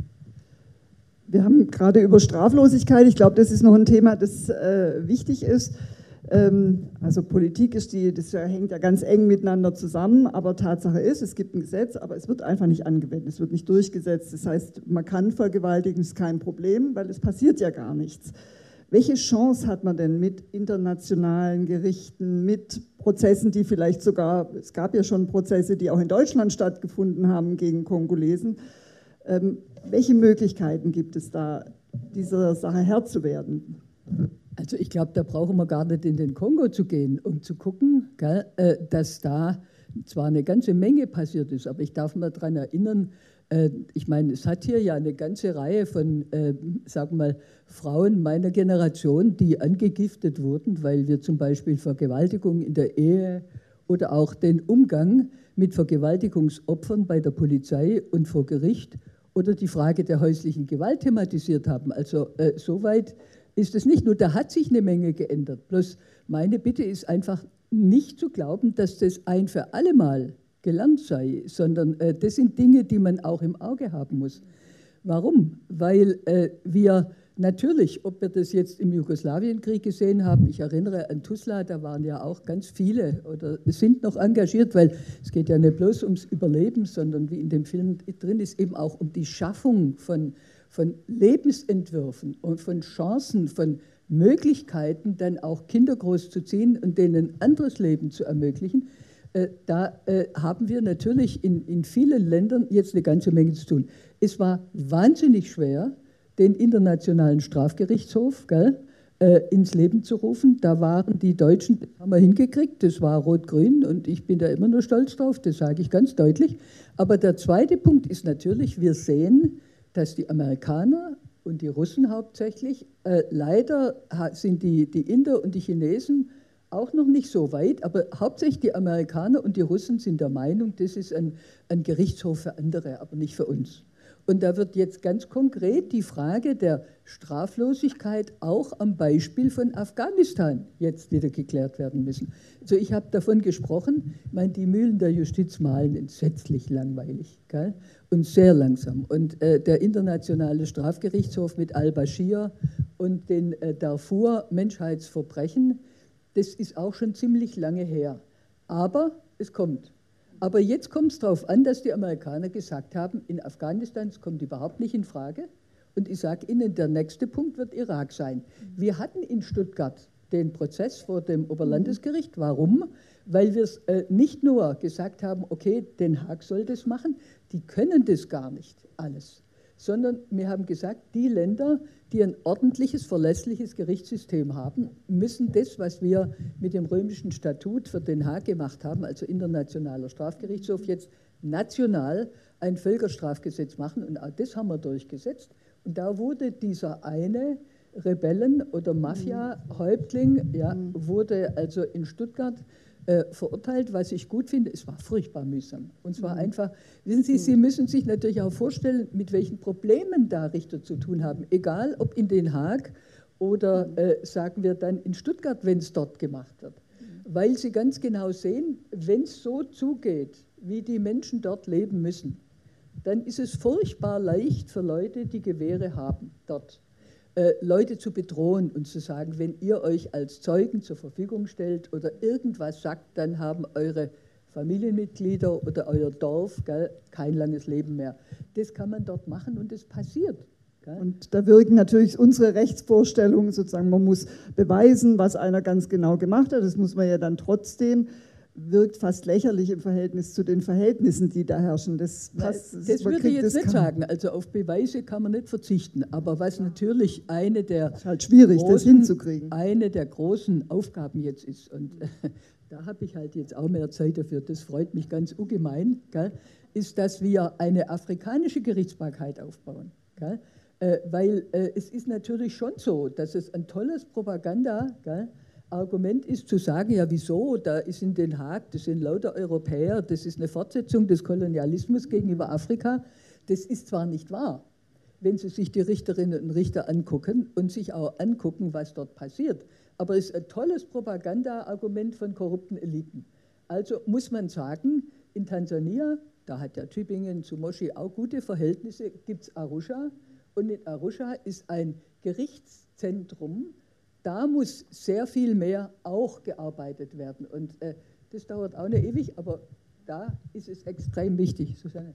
Speaker 1: Wir haben gerade über Straflosigkeit, ich glaube, das ist noch ein Thema, das äh, wichtig ist. Also Politik ist die, das hängt ja ganz eng miteinander zusammen, aber Tatsache ist, es gibt ein Gesetz, aber es wird einfach nicht angewendet, es wird nicht durchgesetzt. Das heißt, man kann vergewaltigen, ist kein Problem, weil es passiert ja gar nichts. Welche Chance hat man denn mit internationalen Gerichten, mit Prozessen, die vielleicht sogar, es gab ja schon Prozesse, die auch in Deutschland stattgefunden haben gegen Kongolesen. Ähm, welche Möglichkeiten gibt es da, dieser Sache Herr zu werden?
Speaker 4: Also ich glaube, da brauchen wir gar nicht in den Kongo zu gehen, um zu gucken, gell, äh, dass da zwar eine ganze Menge passiert ist, aber ich darf mal daran erinnern, äh, ich meine, es hat hier ja eine ganze Reihe von, äh, sagen wir mal, Frauen meiner Generation, die angegiftet wurden, weil wir zum Beispiel Vergewaltigung in der Ehe oder auch den Umgang mit Vergewaltigungsopfern bei der Polizei und vor Gericht oder die Frage der häuslichen Gewalt thematisiert haben. Also äh, soweit ist es nicht. Nur da hat sich eine Menge geändert. Bloß meine Bitte ist einfach nicht zu glauben, dass das ein für alle Mal gelernt sei, sondern äh, das sind Dinge, die man auch im Auge haben muss. Warum? Weil äh, wir natürlich, ob wir das jetzt im Jugoslawienkrieg gesehen haben, ich erinnere an Tuzla, da waren ja auch ganz viele oder sind noch engagiert, weil es geht ja nicht bloß ums Überleben, sondern wie in dem Film drin ist, eben auch um die Schaffung von von Lebensentwürfen und von Chancen, von Möglichkeiten, dann auch Kinder großzuziehen und denen ein anderes Leben zu ermöglichen, äh, da äh, haben wir natürlich in, in vielen Ländern jetzt eine ganze Menge zu tun. Es war wahnsinnig schwer, den Internationalen Strafgerichtshof gell, äh, ins Leben zu rufen. Da waren die Deutschen, das haben wir hingekriegt, das war Rot-Grün und ich bin da immer nur stolz drauf, das sage ich ganz deutlich. Aber der zweite Punkt ist natürlich, wir sehen, dass die Amerikaner und die Russen hauptsächlich, äh, leider sind die, die Inder und die Chinesen auch noch nicht so weit, aber hauptsächlich die Amerikaner und die Russen sind der Meinung, das ist ein, ein Gerichtshof für andere, aber nicht für uns. Und da wird jetzt ganz konkret die Frage der Straflosigkeit auch am Beispiel von Afghanistan jetzt wieder geklärt werden müssen. Also ich habe davon gesprochen, ich meine, die Mühlen der Justiz mahlen entsetzlich langweilig, gell? Und sehr langsam. Und äh, der Internationale Strafgerichtshof mit al-Bashir und den äh, Darfur-Menschheitsverbrechen, das ist auch schon ziemlich lange her. Aber es kommt. Aber jetzt kommt es darauf an, dass die Amerikaner gesagt haben, in Afghanistan, es kommt überhaupt nicht in Frage. Und ich sage Ihnen, der nächste Punkt wird Irak sein. Wir hatten in Stuttgart den Prozess vor dem Oberlandesgericht. Warum? Weil wir es äh, nicht nur gesagt haben, okay, Den Haag soll das machen, die können das gar nicht alles, sondern wir haben gesagt, die Länder, die ein ordentliches, verlässliches Gerichtssystem haben, müssen das, was wir mit dem römischen Statut für Den Haag gemacht haben, also Internationaler Strafgerichtshof, jetzt national ein Völkerstrafgesetz machen. Und auch das haben wir durchgesetzt. Und da wurde dieser eine Rebellen- oder Mafia-Häuptling, ja, wurde also in Stuttgart äh, verurteilt, was ich gut finde. Es war furchtbar mühsam. Und zwar mhm. einfach, wissen Sie, Sie müssen sich natürlich auch vorstellen, mit welchen Problemen da Richter zu tun haben. Egal, ob in Den Haag oder, äh, sagen wir dann, in Stuttgart, wenn es dort gemacht wird. Weil Sie ganz genau sehen, wenn es so zugeht, wie die Menschen dort leben müssen, dann ist es furchtbar leicht für Leute, die Gewehre haben, dort äh, Leute zu bedrohen und zu sagen, wenn ihr euch als Zeugen zur Verfügung stellt oder irgendwas sagt, dann haben eure Familienmitglieder oder euer Dorf gell, kein langes Leben mehr. Das kann man dort machen und das passiert. Gell?
Speaker 1: Und da wirken natürlich unsere Rechtsvorstellungen, sozusagen, man muss beweisen, was einer ganz genau gemacht hat, das muss man ja dann trotzdem, wirkt fast lächerlich im Verhältnis zu den Verhältnissen, die da herrschen. Das, passt,
Speaker 4: das, das würde ich jetzt nicht sagen. Also auf Beweise kann man nicht verzichten. Aber was natürlich eine der,
Speaker 1: ist halt schwierig,
Speaker 4: großen,
Speaker 1: das hinzukriegen.
Speaker 4: eine der großen Aufgaben jetzt ist, und da habe ich halt jetzt auch mehr Zeit dafür, das freut mich ganz ungemein, gell, ist, dass wir eine afrikanische Gerichtsbarkeit aufbauen. Gell? Äh, weil äh, es ist natürlich schon so, dass es ein tolles Propaganda, gell, Argument ist zu sagen, ja wieso, da ist in Den Haag, das sind lauter Europäer, das ist eine Fortsetzung des Kolonialismus gegenüber Afrika. Das ist zwar nicht wahr, wenn Sie sich die Richterinnen und Richter angucken und sich auch angucken, was dort passiert, aber es ist ein tolles Propaganda-Argument von korrupten Eliten. Also muss man sagen, in Tansania, da hat ja Tübingen zu Moshi auch gute Verhältnisse, gibt es Arusha und in Arusha ist ein Gerichtszentrum, da muss sehr viel mehr auch gearbeitet werden. Und äh, das dauert auch nicht ewig, aber da ist es extrem wichtig, Susanne.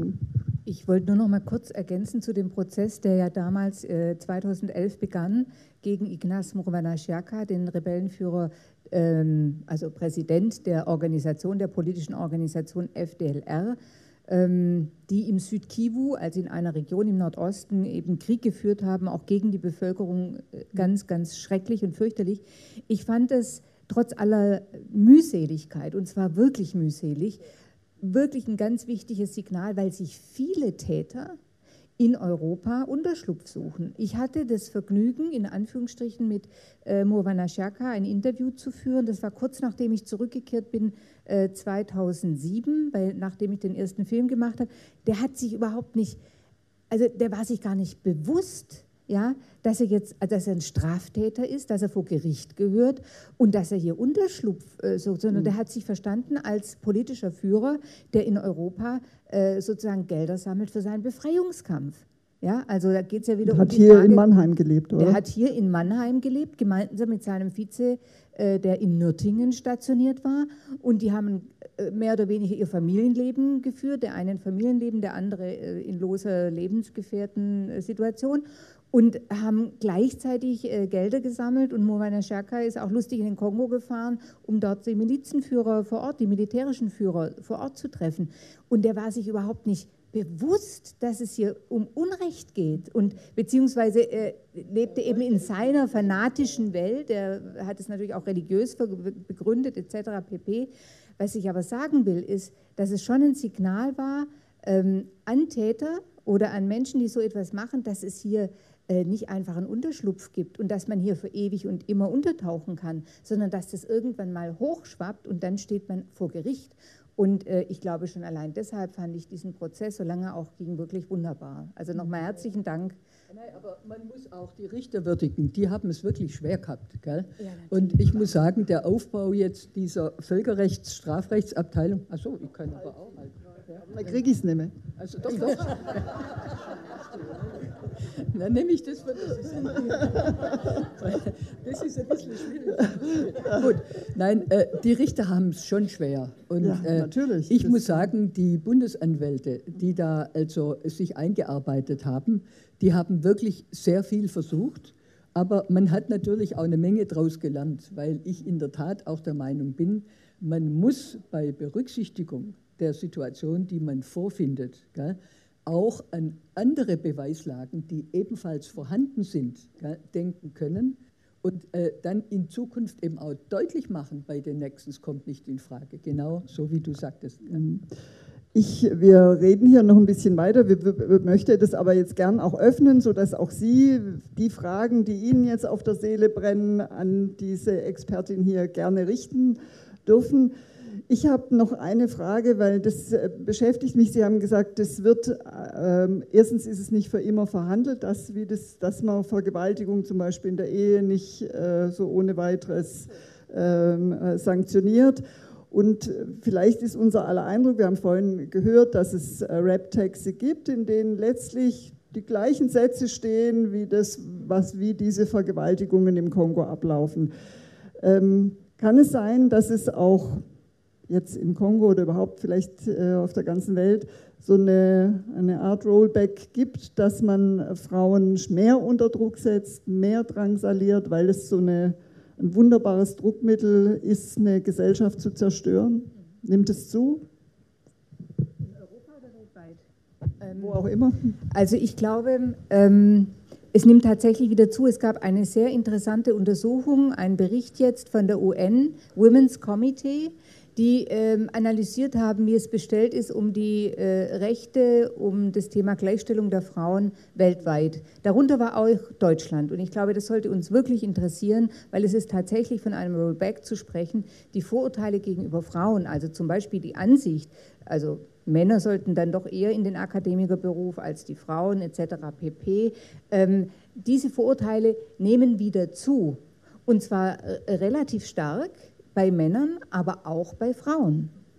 Speaker 2: Ich wollte nur noch mal kurz ergänzen zu dem Prozess, der ja damals äh, zweitausendelf begann, gegen Ignaz Mrvanasjaka, den Rebellenführer, ähm, also Präsident der Organisation, der politischen Organisation F D L R, ähm, die im Südkivu, also in einer Region im Nordosten, eben Krieg geführt haben, auch gegen die Bevölkerung, äh, ganz, ganz schrecklich und fürchterlich. Ich fand es trotz aller Mühseligkeit, und zwar wirklich mühselig, wirklich ein ganz wichtiges Signal, weil sich viele Täter in Europa Unterschlupf suchen. Ich hatte das Vergnügen, in Anführungsstrichen mit äh, Mrvanasjaka ein Interview zu führen. Das war kurz nachdem ich zurückgekehrt bin, äh, zweitausendsieben, weil, nachdem ich den ersten Film gemacht habe. Der hat sich überhaupt nicht, also der war sich gar nicht bewusst, ja, dass er jetzt, dass er ein Straftäter ist, dass er vor Gericht gehört und dass er hier Unterschlupf, äh, so, sondern mhm. der hat sich verstanden als politischer Führer, der in Europa äh, sozusagen Gelder sammelt für seinen Befreiungskampf. Ja, also da geht es ja wieder
Speaker 1: um
Speaker 2: hat
Speaker 1: die Frage. Hat hier in Mannheim gelebt, oder?
Speaker 2: Der hat hier in Mannheim gelebt, gemeinsam mit seinem Vize, äh, der in Nürtingen stationiert war. Und die haben äh, mehr oder weniger ihr Familienleben geführt. Der eine ein Familienleben, der andere äh, in loser Lebensgefährten-Situation. Und haben gleichzeitig äh, Gelder gesammelt. Und Mrvanasjaka ist auch lustig in den Kongo gefahren, um dort die Milizenführer vor Ort, die militärischen Führer vor Ort zu treffen. Und der war sich überhaupt nicht bewusst, dass es hier um Unrecht geht. Und beziehungsweise äh, lebte eben in seiner fanatischen Welt. Er hat es natürlich auch religiös begründet, et cetera pp. Was ich aber sagen will, ist, dass es schon ein Signal war ähm, an Täter oder an Menschen, die so etwas machen, dass es hier äh, nicht einfach einen Unterschlupf gibt und dass man hier für ewig und immer untertauchen kann, sondern dass das irgendwann mal hochschwappt und dann steht man vor Gericht. Und äh, ich glaube, schon allein deshalb fand ich diesen Prozess, solange er auch ging, wirklich wunderbar. Also nochmal herzlichen Dank.
Speaker 4: Nein, aber man muss auch die Richter würdigen, die haben es wirklich schwer gehabt. Gell? Ja, und ich muss sagen, der Aufbau jetzt dieser Völkerrechts-Strafrechtsabteilung, achso, ich kann aber auch halt.
Speaker 1: Ja. Da kriege ich es nicht mehr.
Speaker 4: Also doch, doch. Dann nehme ich das, das ist, das ist ein bisschen schwierig. Gut, nein, äh, die Richter haben es schon schwer. Und
Speaker 1: ja,
Speaker 4: äh,
Speaker 1: natürlich.
Speaker 4: Ich
Speaker 1: das
Speaker 4: muss sagen, die Bundesanwälte, die da also sich eingearbeitet haben, die haben wirklich sehr viel versucht. Aber man hat natürlich auch eine Menge daraus gelernt, weil ich in der Tat auch der Meinung bin, man muss bei Berücksichtigung der Situation, die man vorfindet, gell, auch an andere Beweislagen, die ebenfalls vorhanden sind, gell, denken können und äh, dann in Zukunft eben auch deutlich machen, bei den Nächsten, es kommt nicht in Frage. Genau so, wie du sagtest. Gell.
Speaker 1: Ich, wir reden hier noch ein bisschen weiter, wir, wir möchten das aber jetzt gern auch öffnen, sodass auch Sie die Fragen, die Ihnen jetzt auf der Seele brennen, an diese Expertin hier gerne richten dürfen. Ich habe noch eine Frage, weil das beschäftigt mich. Sie haben gesagt, das wird, äh, erstens ist es nicht für immer verhandelt, dass, wie das, dass man Vergewaltigung zum Beispiel in der Ehe nicht äh, so ohne weiteres äh, sanktioniert. Und vielleicht ist unser aller Eindruck, wir haben vorhin gehört, dass es äh, Rap-Texte gibt, in denen letztlich die gleichen Sätze stehen, wie, das, was, wie diese Vergewaltigungen im Kongo ablaufen. Ähm, kann es sein, dass es auch jetzt im Kongo oder überhaupt vielleicht äh, auf der ganzen Welt so eine, eine Art Rollback gibt, dass man Frauen mehr unter Druck setzt, mehr drangsaliert, weil es so eine, ein wunderbares Druckmittel ist, eine Gesellschaft zu zerstören? Nimmt es zu?
Speaker 2: In Europa oder weltweit?
Speaker 1: Ähm, Wo auch immer.
Speaker 2: Also ich glaube, ähm, es nimmt tatsächlich wieder zu. Es gab eine sehr interessante Untersuchung, einen Bericht jetzt von der U N, Women's Committee, die ähm, analysiert haben, wie es bestellt ist um die äh, Rechte, um das Thema Gleichstellung der Frauen weltweit. Darunter war auch Deutschland. Und ich glaube, das sollte uns wirklich interessieren, weil es ist tatsächlich von einem Rollback zu sprechen. Die Vorurteile gegenüber Frauen, also zum Beispiel die Ansicht, also Männer sollten dann doch eher in den Akademikerberuf als die Frauen et cetera pp. Ähm, diese Vorurteile nehmen wieder zu. Und zwar äh, relativ stark bei Männern, aber auch bei Frauen.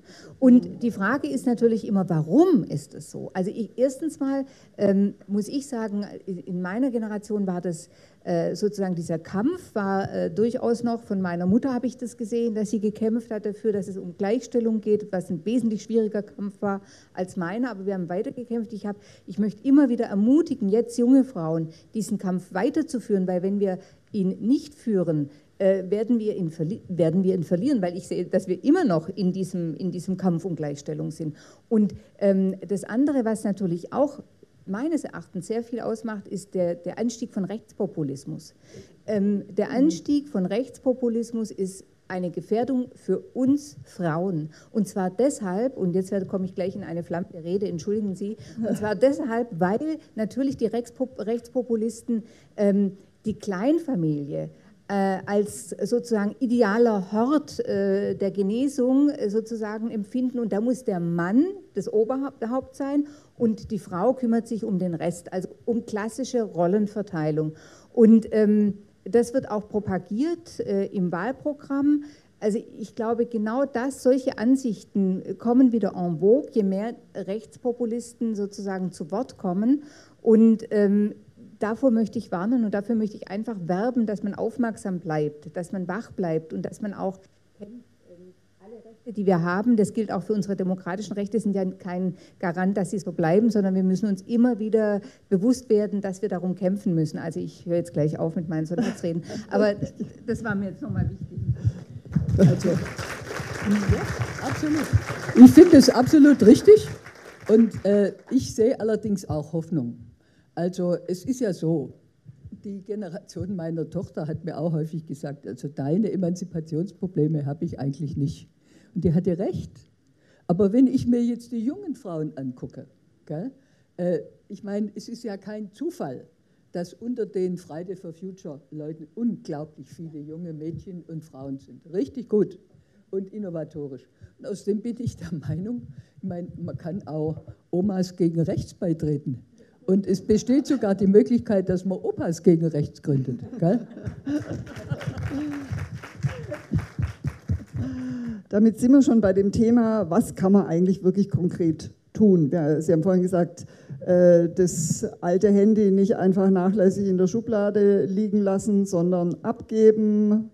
Speaker 2: Und die Frage ist natürlich immer, warum ist es so? Also ich, erstens mal ähm, muss ich sagen, in meiner Generation war das äh, sozusagen, dieser Kampf war äh, durchaus noch, von meiner Mutter habe ich das gesehen, dass sie gekämpft hat dafür, dass es um Gleichstellung geht, was ein wesentlich schwieriger Kampf war als meiner, aber wir haben weitergekämpft. Ich, hab, ich möchte immer wieder ermutigen, jetzt junge Frauen, diesen Kampf weiterzuführen, weil wenn wir ihn nicht führen, Äh, werden, wir ihn werden wir ihn verlieren, weil ich sehe, dass wir immer noch in diesem, in diesem Kampf um Gleichstellung sind. Und ähm, das andere, was natürlich auch meines Erachtens sehr viel ausmacht, ist der, der Anstieg von Rechtspopulismus. Ähm, der Anstieg von Rechtspopulismus ist eine Gefährdung für uns Frauen. Und zwar deshalb, und jetzt komme ich gleich in eine flammende Rede, entschuldigen Sie, und zwar deshalb, weil natürlich die Rechtspop Rechtspopulisten ähm, die Kleinfamilie Äh, als sozusagen idealer Hort äh, der Genesung äh, sozusagen empfinden, und da muss der Mann das Oberhaupt sein und die Frau kümmert sich um den Rest, also um klassische Rollenverteilung. Und ähm, das wird auch propagiert äh, im Wahlprogramm. Also ich glaube, genau das, solche Ansichten kommen wieder en vogue, je mehr Rechtspopulisten sozusagen zu Wort kommen. Und ähm, davor möchte ich warnen und dafür möchte ich einfach werben, dass man aufmerksam bleibt, dass man wach bleibt und dass man auch kennt, alle Rechte, die wir haben, das gilt auch für unsere demokratischen Rechte, sind ja kein Garant, dass sie so bleiben, sondern wir müssen uns immer wieder bewusst werden, dass wir darum kämpfen müssen. Also ich höre jetzt gleich auf mit meinen Sonntagsreden, aber das war mir jetzt nochmal wichtig.
Speaker 4: Also, ja, absolut. Ich finde das absolut richtig und äh, ich sehe allerdings auch Hoffnung. Also es ist ja so, die Generation meiner Tochter hat mir auch häufig gesagt, also deine Emanzipationsprobleme habe ich eigentlich nicht. Und die hatte recht. Aber wenn ich mir jetzt die jungen Frauen angucke, gell, äh, ich meine, es ist ja kein Zufall, dass unter den Friday for Future Leuten unglaublich viele junge Mädchen und Frauen sind. Richtig gut und innovatorisch. Und außerdem bin ich der Meinung, ich meine, man kann auch Omas gegen rechts beitreten. Und es besteht sogar die Möglichkeit, dass man Opas gegen rechts gründet. Gell?
Speaker 1: Damit sind wir schon bei dem Thema, was kann man eigentlich wirklich konkret tun? Ja, Sie haben vorhin gesagt, das alte Handy nicht einfach nachlässig in der Schublade liegen lassen, sondern abgeben.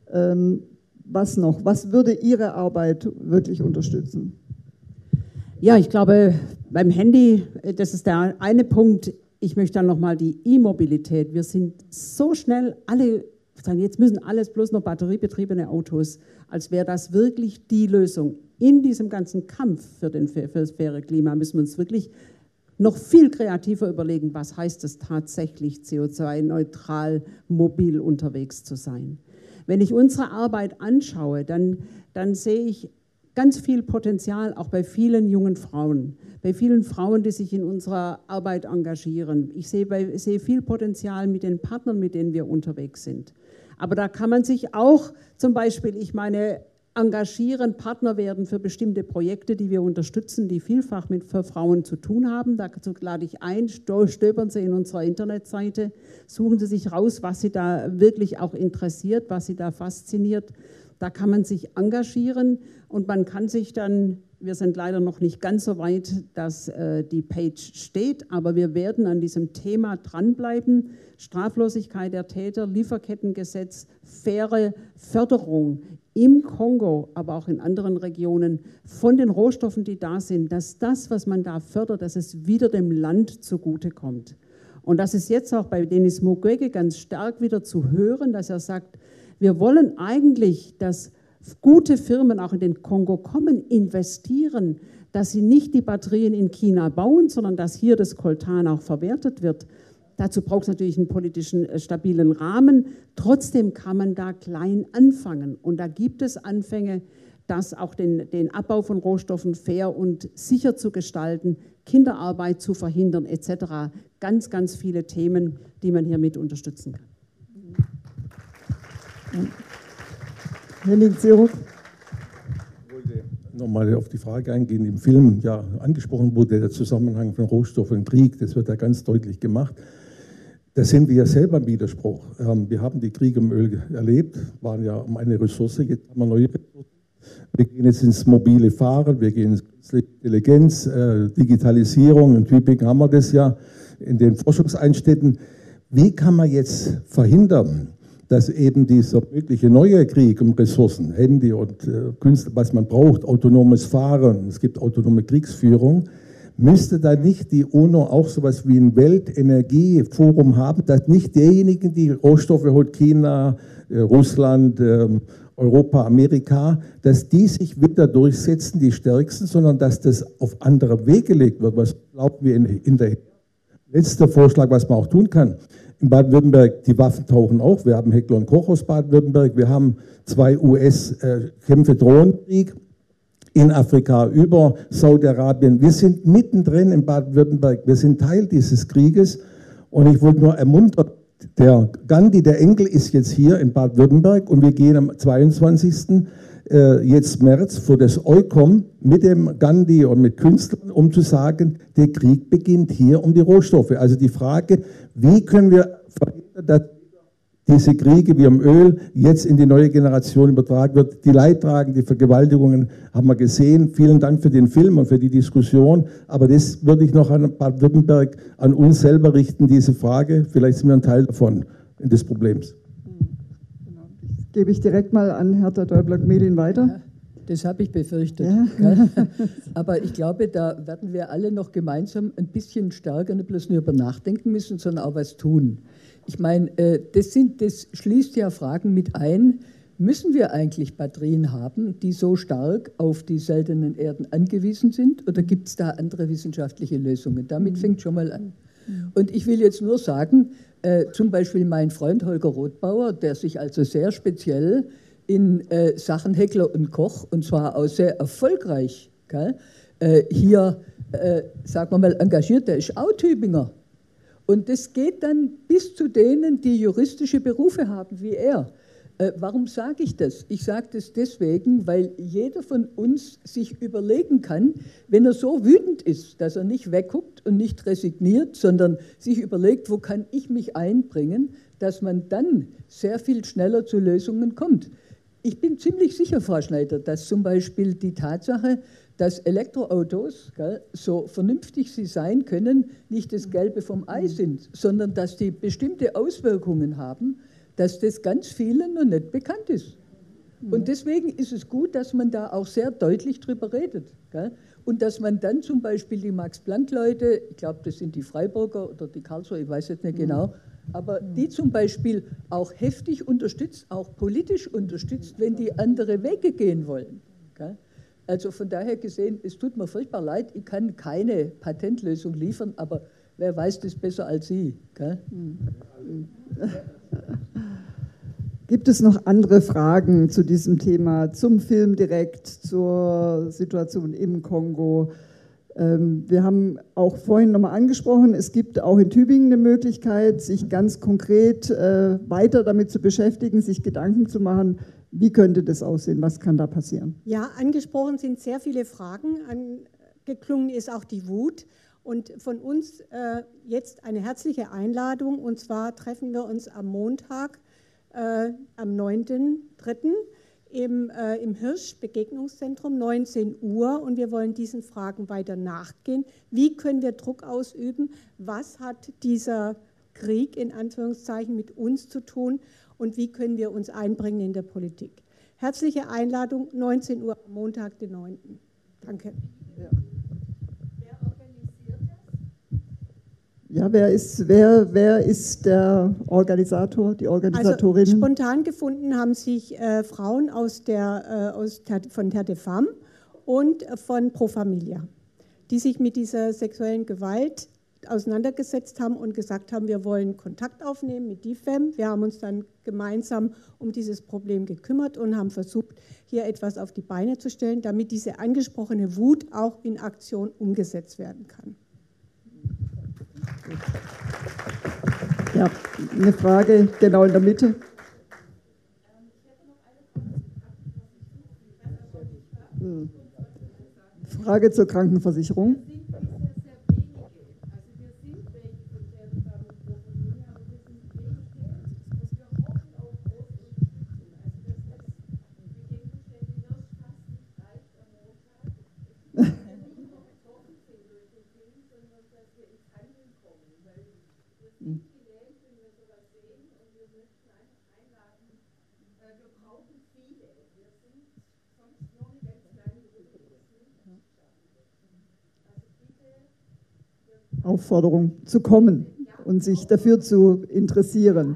Speaker 1: Was noch? Was würde Ihre Arbeit wirklich unterstützen?
Speaker 3: Ja, ich glaube, beim Handy, das ist der eine Punkt. Ich möchte dann nochmal die E-Mobilität. Wir sind so schnell alle, sagen, jetzt müssen alles bloß noch batteriebetriebene Autos, als wäre das wirklich die Lösung. In diesem ganzen Kampf für, den, für das faire Klima müssen wir uns wirklich noch viel kreativer überlegen, was heißt es tatsächlich, C O zwei neutral mobil unterwegs zu sein. Wenn ich unsere Arbeit anschaue, dann, dann sehe ich ganz viel Potenzial auch bei vielen jungen Frauen, bei vielen Frauen, die sich in unserer Arbeit engagieren. Ich sehe, bei, sehe viel Potenzial mit den Partnern, mit denen wir unterwegs sind. Aber da kann man sich auch zum Beispiel, ich meine, engagieren, Partner werden für bestimmte Projekte, die wir unterstützen, die vielfach mit für Frauen zu tun haben. Dazu lade ich ein, stöbern Sie in unserer Internetseite, suchen Sie sich raus, was Sie da wirklich auch interessiert, was Sie da fasziniert. Da kann man sich engagieren und man kann sich dann, wir sind leider noch nicht ganz so weit, dass äh, die Page steht, aber wir werden an diesem Thema dranbleiben. Straflosigkeit der Täter, Lieferkettengesetz, faire Förderung im Kongo, aber auch in anderen Regionen von den Rohstoffen, die da sind, dass das, was man da fördert, dass es wieder dem Land zugutekommt. Und das ist jetzt auch bei Denis Mukwege ganz stark wieder zu hören, dass er sagt, wir wollen eigentlich, dass gute Firmen auch in den Kongo kommen, investieren, dass sie nicht die Batterien in China bauen, sondern dass hier das Coltan auch verwertet wird. Dazu braucht es natürlich einen politischen, äh, stabilen Rahmen. Trotzdem kann man da klein anfangen. Und da gibt es Anfänge, das auch den, den Abbau von Rohstoffen fair und sicher zu gestalten, Kinderarbeit zu verhindern et cetera. Ganz, ganz viele Themen, die man hier mit unterstützen kann.
Speaker 1: Henning Zierup.
Speaker 5: Ich wollte nochmal auf die Frage eingehen, im Film ja angesprochen wurde, der Zusammenhang von Rohstoff und Krieg, das wird ja ganz deutlich gemacht. Da sind wir ja selber im Widerspruch. Wir haben die Kriege im Öl erlebt, waren ja um eine Ressource, jetzt haben wir neue Ressourcen. Wir gehen jetzt ins mobile Fahren, wir gehen ins künstliche Intelligenz, äh, Digitalisierung. In Tübingen haben wir das ja in den Forschungseinstätten. Wie kann man jetzt verhindern, dass eben dieser mögliche neue Krieg um Ressourcen, Handy und äh, Künstler, was man braucht, autonomes Fahren, es gibt autonome Kriegsführung, müsste da nicht die UNO auch sowas wie ein Weltenergieforum haben, dass nicht diejenigen, die Rohstoffe holt, China, äh, Russland, äh, Europa, Amerika, dass die sich wieder durchsetzen, die Stärksten, sondern dass das auf andere Wege gelegt wird. Was glauben wir in, in der letzter Vorschlag, was man auch tun kann? In Baden-Württemberg, die Waffen tauchen auch. Wir haben Heckler und Koch aus Baden-Württemberg. Wir haben zwei U S-Kämpfe, Drohnenkrieg in Afrika über Saudi-Arabien. Wir sind mittendrin in Baden-Württemberg. Wir sind Teil dieses Krieges. Und ich wollte nur ermuntern, der Gandhi, der Enkel, ist jetzt hier in Baden-Württemberg und wir gehen am zweiundzwanzigsten Äh, jetzt März vor das EUCOM mit dem Gandhi und mit Künstlern, um zu sagen, der Krieg beginnt hier um die Rohstoffe. Also die Frage, wie können wir verhindern, dass diese Kriege wie am Öl jetzt in die neue Generation übertragen wird. Die Leidtragenden, die Vergewaltigungen haben wir gesehen. Vielen Dank für den Film und für die Diskussion. Aber das würde ich noch an Baden-Württemberg, an uns selber richten, diese Frage. Vielleicht sind wir ein Teil davon, des Problems.
Speaker 1: Gebe ich direkt mal an Hertha Däubler-Gmelin weiter.
Speaker 4: Ja, das habe ich befürchtet.
Speaker 1: Ja.
Speaker 4: Aber ich glaube, da werden wir alle noch gemeinsam ein bisschen stärker nicht bloß nur über nachdenken müssen, sondern auch was tun. Ich meine, das, sind, das schließt ja Fragen mit ein. Müssen wir eigentlich Batterien haben, die so stark auf die seltenen Erden angewiesen sind? Oder gibt es da andere wissenschaftliche Lösungen? Damit fängt schon mal an. Und ich will jetzt nur sagen, äh, zum Beispiel mein Freund Holger Rothbauer, der sich also sehr speziell in äh, Sachen Heckler und Koch, und zwar auch sehr erfolgreich, gell, äh, hier, äh, sagen wir mal, engagiert, der ist auch Tübinger. Und das geht dann bis zu denen, die juristische Berufe haben, wie er. Äh, warum sage ich das? Ich sage das deswegen, weil jeder von uns sich überlegen kann, wenn er so wütend ist, dass er nicht wegguckt und nicht resigniert, sondern sich überlegt, wo kann ich mich einbringen, dass man dann sehr viel schneller zu Lösungen kommt. Ich bin ziemlich sicher, Frau Schneider, dass zum Beispiel die Tatsache, dass Elektroautos, gell, so vernünftig sie sein können, nicht das Gelbe vom Ei sind, sondern dass die bestimmte Auswirkungen haben, dass das ganz vielen noch nicht bekannt ist. Und deswegen ist es gut, dass man da auch sehr deutlich drüber redet. Gell? Und dass man dann zum Beispiel die Max-Planck-Leute, ich glaube, das sind die Freiburger oder die Karlsruher, ich weiß jetzt nicht genau, aber die zum Beispiel auch heftig unterstützt, auch politisch unterstützt, wenn die andere Wege gehen wollen. Gell? Also von daher gesehen, es tut mir furchtbar leid, ich kann keine Patentlösung liefern, aber wer weiß das besser als Sie. Gell?
Speaker 1: Gibt es noch andere Fragen zu diesem Thema, zum Film direkt, zur Situation im Kongo? Wir haben auch vorhin nochmal angesprochen, es gibt auch in Tübingen eine Möglichkeit, sich ganz konkret weiter damit zu beschäftigen, sich Gedanken zu machen, wie könnte das aussehen, was kann da passieren?
Speaker 6: Ja, angesprochen sind sehr viele Fragen, angeklungen ist auch die Wut. Und von uns äh, jetzt eine herzliche Einladung, und zwar treffen wir uns am Montag, äh, am neunten dritten im, äh, im Hirsch-Begegnungszentrum, neunzehn Uhr, und wir wollen diesen Fragen weiter nachgehen. Wie können wir Druck ausüben? Was hat dieser Krieg in Anführungszeichen mit uns zu tun? Und wie können wir uns einbringen in der Politik? Herzliche Einladung, neunzehn Uhr, Montag, den neunten Danke.
Speaker 1: Ja. Ja, wer ist, wer, wer ist der Organisator, die Organisatorinnen?
Speaker 6: Also spontan gefunden haben sich äh, Frauen aus der, äh, aus, von Terre de Femme und äh, von Pro Familia, die sich mit dieser sexuellen Gewalt auseinandergesetzt haben und gesagt haben, wir wollen Kontakt aufnehmen mit D I F E M. Wir haben uns dann gemeinsam um dieses Problem gekümmert und haben versucht, hier etwas auf die Beine zu stellen, damit diese angesprochene Wut auch in Aktion umgesetzt werden kann.
Speaker 1: Ja, eine Frage genau in der Mitte. Frage zur Krankenversicherung. Hm. Aufforderung zu kommen und sich dafür zu interessieren.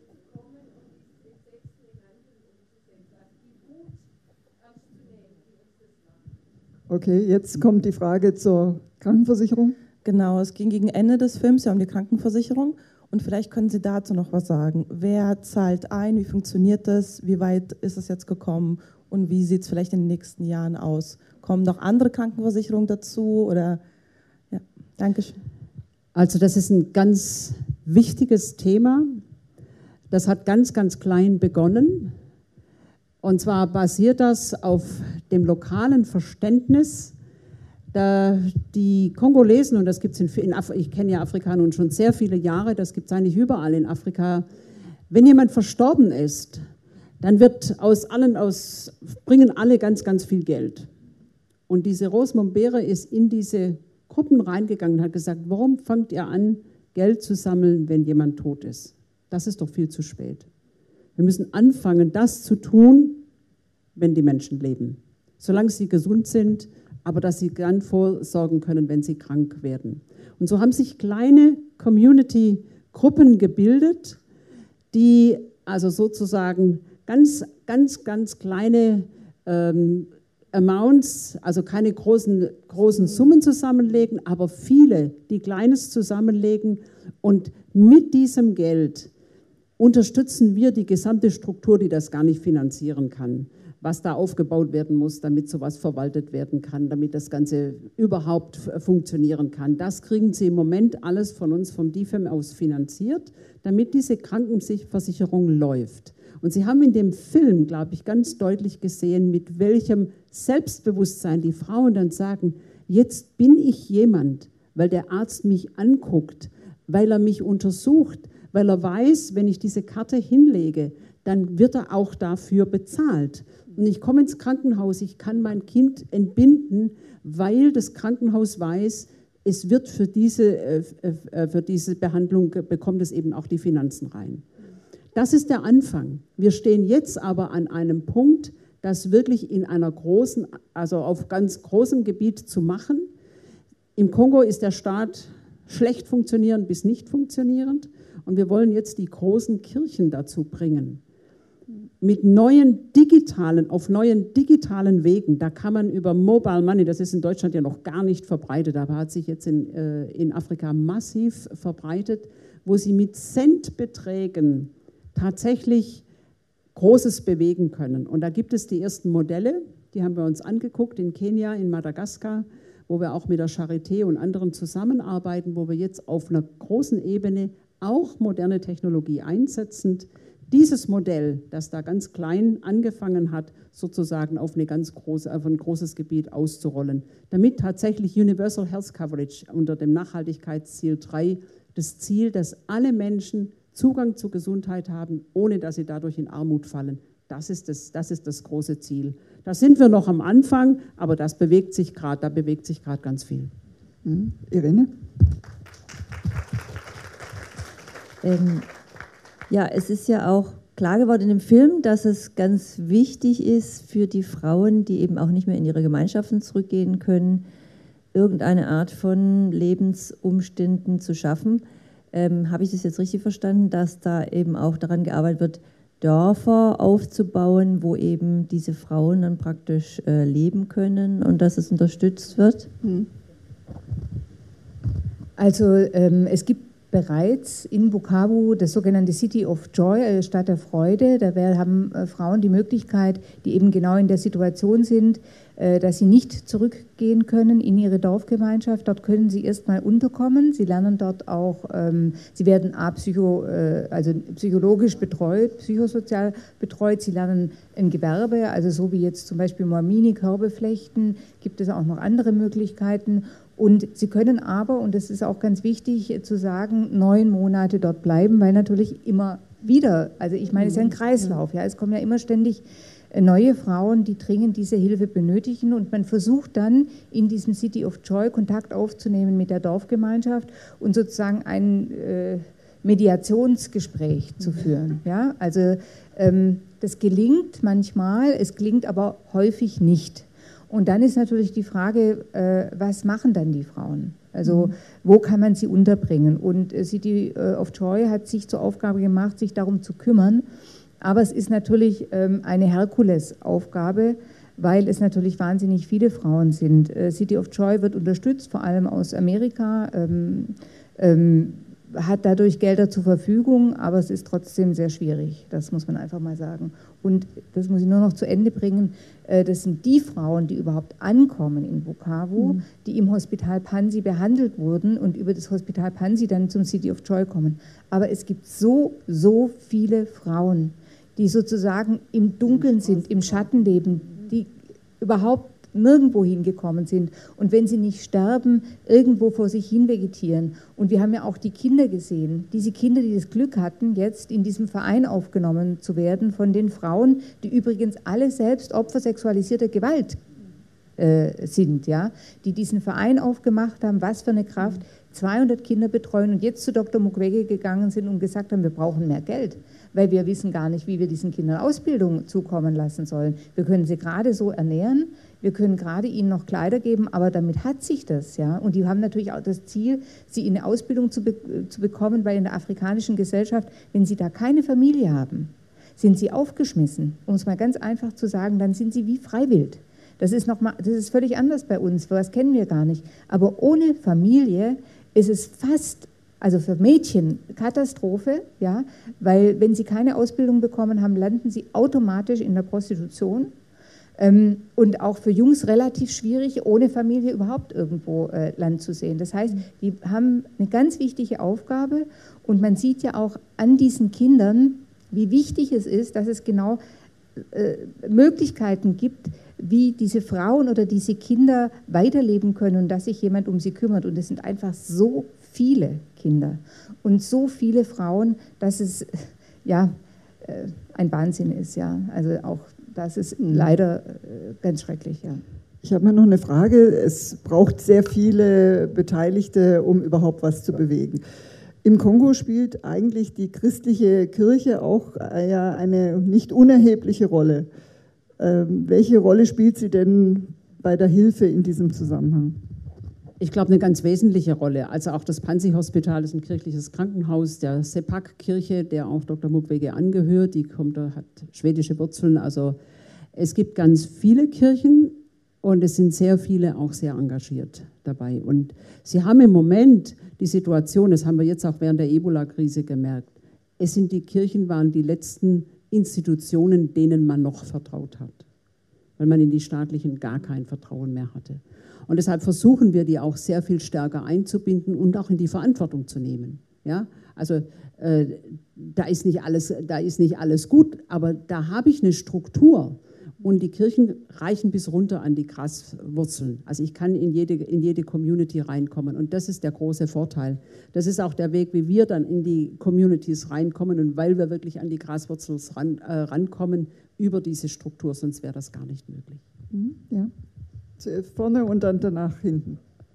Speaker 1: Okay, jetzt kommt die Frage zur Krankenversicherung.
Speaker 7: Genau, es ging gegen Ende des Films ja um die Krankenversicherung und vielleicht können Sie dazu noch was sagen. Wer zahlt ein, wie funktioniert das, wie weit ist es jetzt gekommen und wie sieht es vielleicht in den nächsten Jahren aus? Kommen noch andere Krankenversicherungen dazu oder... Ja, Dankeschön.
Speaker 3: Also das ist ein ganz wichtiges Thema. Das hat ganz, ganz klein begonnen. Und zwar basiert das auf dem lokalen Verständnis. Da die Kongolesen, und das gibt es in, in Afrika, ich kenne ja Afrika nun schon sehr viele Jahre, das gibt es eigentlich überall in Afrika. Wenn jemand verstorben ist, dann wird aus allen, aus, bringen alle ganz, ganz viel Geld. Und diese Rose Mumbere ist in diese Gruppen reingegangen und hat gesagt, warum fangt ihr an, Geld zu sammeln, wenn jemand tot ist? Das ist doch viel zu spät. Wir müssen anfangen, das zu tun, wenn die Menschen leben. Solange sie gesund sind, aber dass sie dann vorsorgen können, wenn sie krank werden. Und so haben sich kleine Community-Gruppen gebildet, die also sozusagen ganz, ganz, ganz kleine ähm, Amounts, also keine großen, großen Summen zusammenlegen, aber viele, die Kleines zusammenlegen. Und mit diesem Geld unterstützen wir die gesamte Struktur, die das gar nicht finanzieren kann, was da aufgebaut werden muss, damit sowas verwaltet werden kann, damit das Ganze überhaupt funktionieren kann. Das kriegen Sie im Moment alles von uns vom D I F E M aus finanziert, damit diese Krankenversicherung läuft. Und Sie haben in dem Film, glaube ich, ganz deutlich gesehen, mit welchem Selbstbewusstsein die Frauen dann sagen, jetzt bin ich jemand, weil der Arzt mich anguckt, weil er mich untersucht, weil er weiß, wenn ich diese Karte hinlege, dann wird er auch dafür bezahlt. Und ich komme ins Krankenhaus, ich kann mein Kind entbinden, weil das Krankenhaus weiß, es wird für diese, äh, für diese Behandlung, bekommt es eben auch die Finanzen rein. Das ist der Anfang. Wir stehen jetzt aber an einem Punkt, das wirklich in einer großen, also auf ganz großem Gebiet zu machen. Im Kongo ist der Staat schlecht funktionierend bis nicht funktionierend und wir wollen jetzt die großen Kirchen dazu bringen. Mit neuen digitalen, auf neuen digitalen Wegen, da kann man über Mobile Money, das ist in Deutschland ja noch gar nicht verbreitet, aber hat sich jetzt in, äh, in Afrika massiv verbreitet, wo sie mit Centbeträgen tatsächlich Großes bewegen können. Und da gibt es die ersten Modelle, die haben wir uns angeguckt in Kenia, in Madagaskar, wo wir auch mit der Charité und anderen zusammenarbeiten, wo wir jetzt auf einer großen Ebene auch moderne Technologie einsetzend dieses Modell, das da ganz klein angefangen hat, sozusagen auf, eine ganz große, auf ein großes Gebiet auszurollen, damit tatsächlich Universal Health Coverage unter dem Nachhaltigkeitsziel drei das Ziel, dass alle Menschen Zugang zur Gesundheit haben, ohne dass sie dadurch in Armut fallen. Das ist das, das ist das große Ziel. Da sind wir noch am Anfang, aber das bewegt sich gerade, da bewegt sich gerade ganz viel.
Speaker 1: Mhm. Irene?
Speaker 8: Ähm, ja, es ist ja auch klar geworden in dem Film, dass es ganz wichtig ist für die Frauen, die eben auch nicht mehr in ihre Gemeinschaften zurückgehen können, irgendeine Art von Lebensumständen zu schaffen. Ähm, habe ich das jetzt richtig verstanden, dass da eben auch daran gearbeitet wird, Dörfer aufzubauen, wo eben diese Frauen dann praktisch äh, leben können und dass es unterstützt wird?
Speaker 1: Hm.
Speaker 2: Also ähm, es gibt bereits in Bukavu das sogenannte City of Joy, also Stadt der Freude. Da haben äh, Frauen die Möglichkeit, die eben genau in der Situation sind, äh, dass sie nicht zurückgehen können in ihre Dorfgemeinschaft. Dort können sie erstmal unterkommen. Sie lernen dort auch, ähm, sie werden A, psycho, äh, also psychologisch betreut, psychosozial betreut. Sie lernen ein Gewerbe, also so wie jetzt zum Beispiel Moamini, Körbe flechten, gibt es auch noch andere Möglichkeiten. Und sie können aber, und das ist auch ganz wichtig zu sagen, neun Monate dort bleiben, weil natürlich immer wieder, also ich meine, es ist ja ein Kreislauf, ja, es kommen ja immer ständig neue Frauen, die dringend diese Hilfe benötigen. Und man versucht dann in diesem City of Joy Kontakt aufzunehmen mit der Dorfgemeinschaft und sozusagen ein äh, Mediationsgespräch zu führen. Ja? Also ähm, das gelingt manchmal, es gelingt aber häufig nicht. Und dann ist natürlich die Frage, äh, was machen dann die Frauen? Also mhm. wo kann man sie unterbringen? Und äh, City of Joy hat sich zur Aufgabe gemacht, sich darum zu kümmern. Aber es ist natürlich ähm, eine Herkulesaufgabe, weil es natürlich wahnsinnig viele Frauen sind. Äh, City of Joy wird unterstützt, vor allem aus Amerika, ähm, ähm, hat dadurch Gelder zur Verfügung, aber es ist trotzdem sehr schwierig, das muss man einfach mal sagen. Und das muss ich nur noch zu Ende bringen, äh, das sind die Frauen, die überhaupt ankommen in Bukavu, mhm. die im Hospital Panzi behandelt wurden und über das Hospital Panzi dann zum City of Joy kommen. Aber es gibt so, so viele Frauen, die sozusagen im Dunkeln sind, im Schatten leben, die überhaupt nirgendwo hingekommen sind und wenn sie nicht sterben, irgendwo vor sich hin vegetieren. Und wir haben ja auch die Kinder gesehen, diese Kinder, die das Glück hatten, jetzt in diesem Verein aufgenommen zu werden von den Frauen, die übrigens alle selbst Opfer sexualisierter Gewalt äh, sind, ja, die diesen Verein aufgemacht haben, was für eine Kraft, zweihundert Kinder betreuen und jetzt zu Doktor Mukwege gegangen sind und gesagt haben, wir brauchen mehr Geld, weil wir wissen gar nicht, wie wir diesen Kindern Ausbildung zukommen lassen sollen. Wir können sie gerade so ernähren, wir können gerade ihnen noch Kleider geben, aber damit hat sich das, ja. Und die haben natürlich auch das Ziel, sie in eine Ausbildung zu, be zu bekommen, weil in der afrikanischen Gesellschaft, wenn sie da keine Familie haben, sind sie aufgeschmissen. Um es mal ganz einfach zu sagen, dann sind sie wie freiwillig. Das ist, noch mal, das ist völlig anders bei uns, das kennen wir gar nicht. Aber ohne Familie ist es fast, also für Mädchen, Katastrophe, ja, weil wenn sie keine Ausbildung bekommen haben, landen sie automatisch in der Prostitution. Ähm, und auch für Jungs relativ schwierig, ohne Familie überhaupt irgendwo äh, Land zu sehen. Das heißt, die haben eine ganz wichtige Aufgabe und man sieht ja auch an diesen Kindern, wie wichtig es ist, dass es genau äh, Möglichkeiten gibt, wie diese Frauen oder diese Kinder weiterleben können und dass sich jemand um sie kümmert. Und es sind einfach so viele Kinder und so viele Frauen, dass es ja äh, ein Wahnsinn ist. Ja. Also auch das ist leider äh, ganz schrecklich. Ja.
Speaker 1: Ich habe mir noch eine Frage. Es braucht sehr viele Beteiligte, um überhaupt was zu bewegen. Im Kongo spielt eigentlich die christliche Kirche auch äh, ja, eine nicht unerhebliche Rolle. Ähm, welche Rolle spielt sie denn bei der Hilfe in diesem Zusammenhang?
Speaker 3: Ich glaube, eine ganz wesentliche Rolle. Also auch das Panzi-Hospital ist ein kirchliches Krankenhaus der Sepak-Kirche, der auch Doktor Mukwege angehört. Die kommt, hat schwedische Wurzeln. Also es gibt ganz viele Kirchen und es sind sehr viele auch sehr engagiert dabei. Und sie haben im Moment die Situation, das haben wir jetzt auch während der Ebola-Krise gemerkt, es sind die Kirchen, waren die letzten Institutionen, denen man noch vertraut hat, weil man in die staatlichen gar kein Vertrauen mehr hatte. Und deshalb versuchen wir, die auch sehr viel stärker einzubinden und auch in die Verantwortung zu nehmen. Ja? Also äh, da ist nicht alles, da ist nicht alles gut, aber da habe ich eine Struktur und die Kirchen reichen bis runter an die Graswurzeln. Also ich kann in jede, in jede Community reinkommen und das ist der große Vorteil. Das ist auch der Weg, wie wir dann in die Communities reinkommen und weil wir wirklich an die Graswurzeln ran, äh, rankommen über diese Struktur, sonst wäre das gar nicht möglich.
Speaker 1: Mhm, ja. Vorne und dann danach hinten.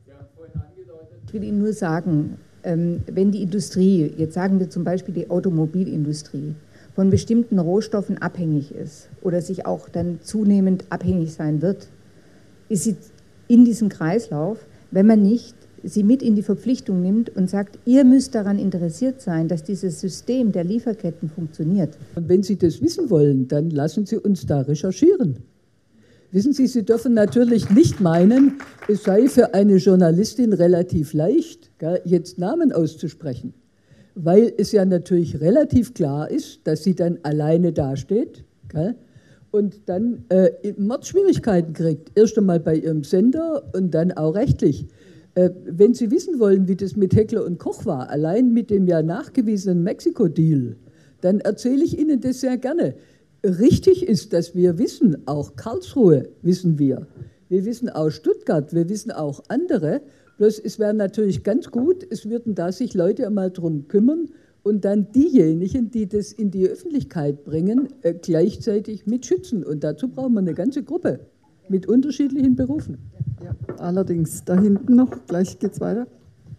Speaker 2: Ich will Ihnen nur sagen, wenn die Industrie, jetzt sagen wir zum Beispiel die Automobilindustrie, von bestimmten Rohstoffen abhängig ist oder sich auch dann zunehmend abhängig sein wird, ist sie in diesem Kreislauf, wenn man nicht sie mit in die Verpflichtung nimmt und sagt, ihr müsst daran interessiert sein, dass dieses System der Lieferketten funktioniert.
Speaker 4: Und wenn Sie das wissen wollen, dann lassen Sie uns da recherchieren. Wissen Sie, Sie dürfen natürlich nicht meinen, es sei für eine Journalistin relativ leicht, jetzt Namen auszusprechen, weil es ja natürlich relativ klar ist, dass sie dann alleine dasteht und dann äh, Mordschwierigkeiten kriegt. Erst einmal bei ihrem Sender und dann auch rechtlich. Äh, wenn Sie wissen wollen, wie das mit Heckler und Koch war, allein mit dem ja nachgewiesenen Mexiko-Deal, dann erzähle ich Ihnen das sehr gerne. Richtig ist, dass wir wissen, auch Karlsruhe wissen wir, wir wissen auch Stuttgart, wir wissen auch andere, bloß es wäre natürlich ganz gut, es würden da sich Leute einmal drum kümmern und dann diejenigen, die das in die Öffentlichkeit bringen, äh, gleichzeitig mit schützen. Und dazu brauchen wir eine ganze Gruppe mit unterschiedlichen Berufen.
Speaker 1: Ja, allerdings, da hinten noch, gleich geht's weiter.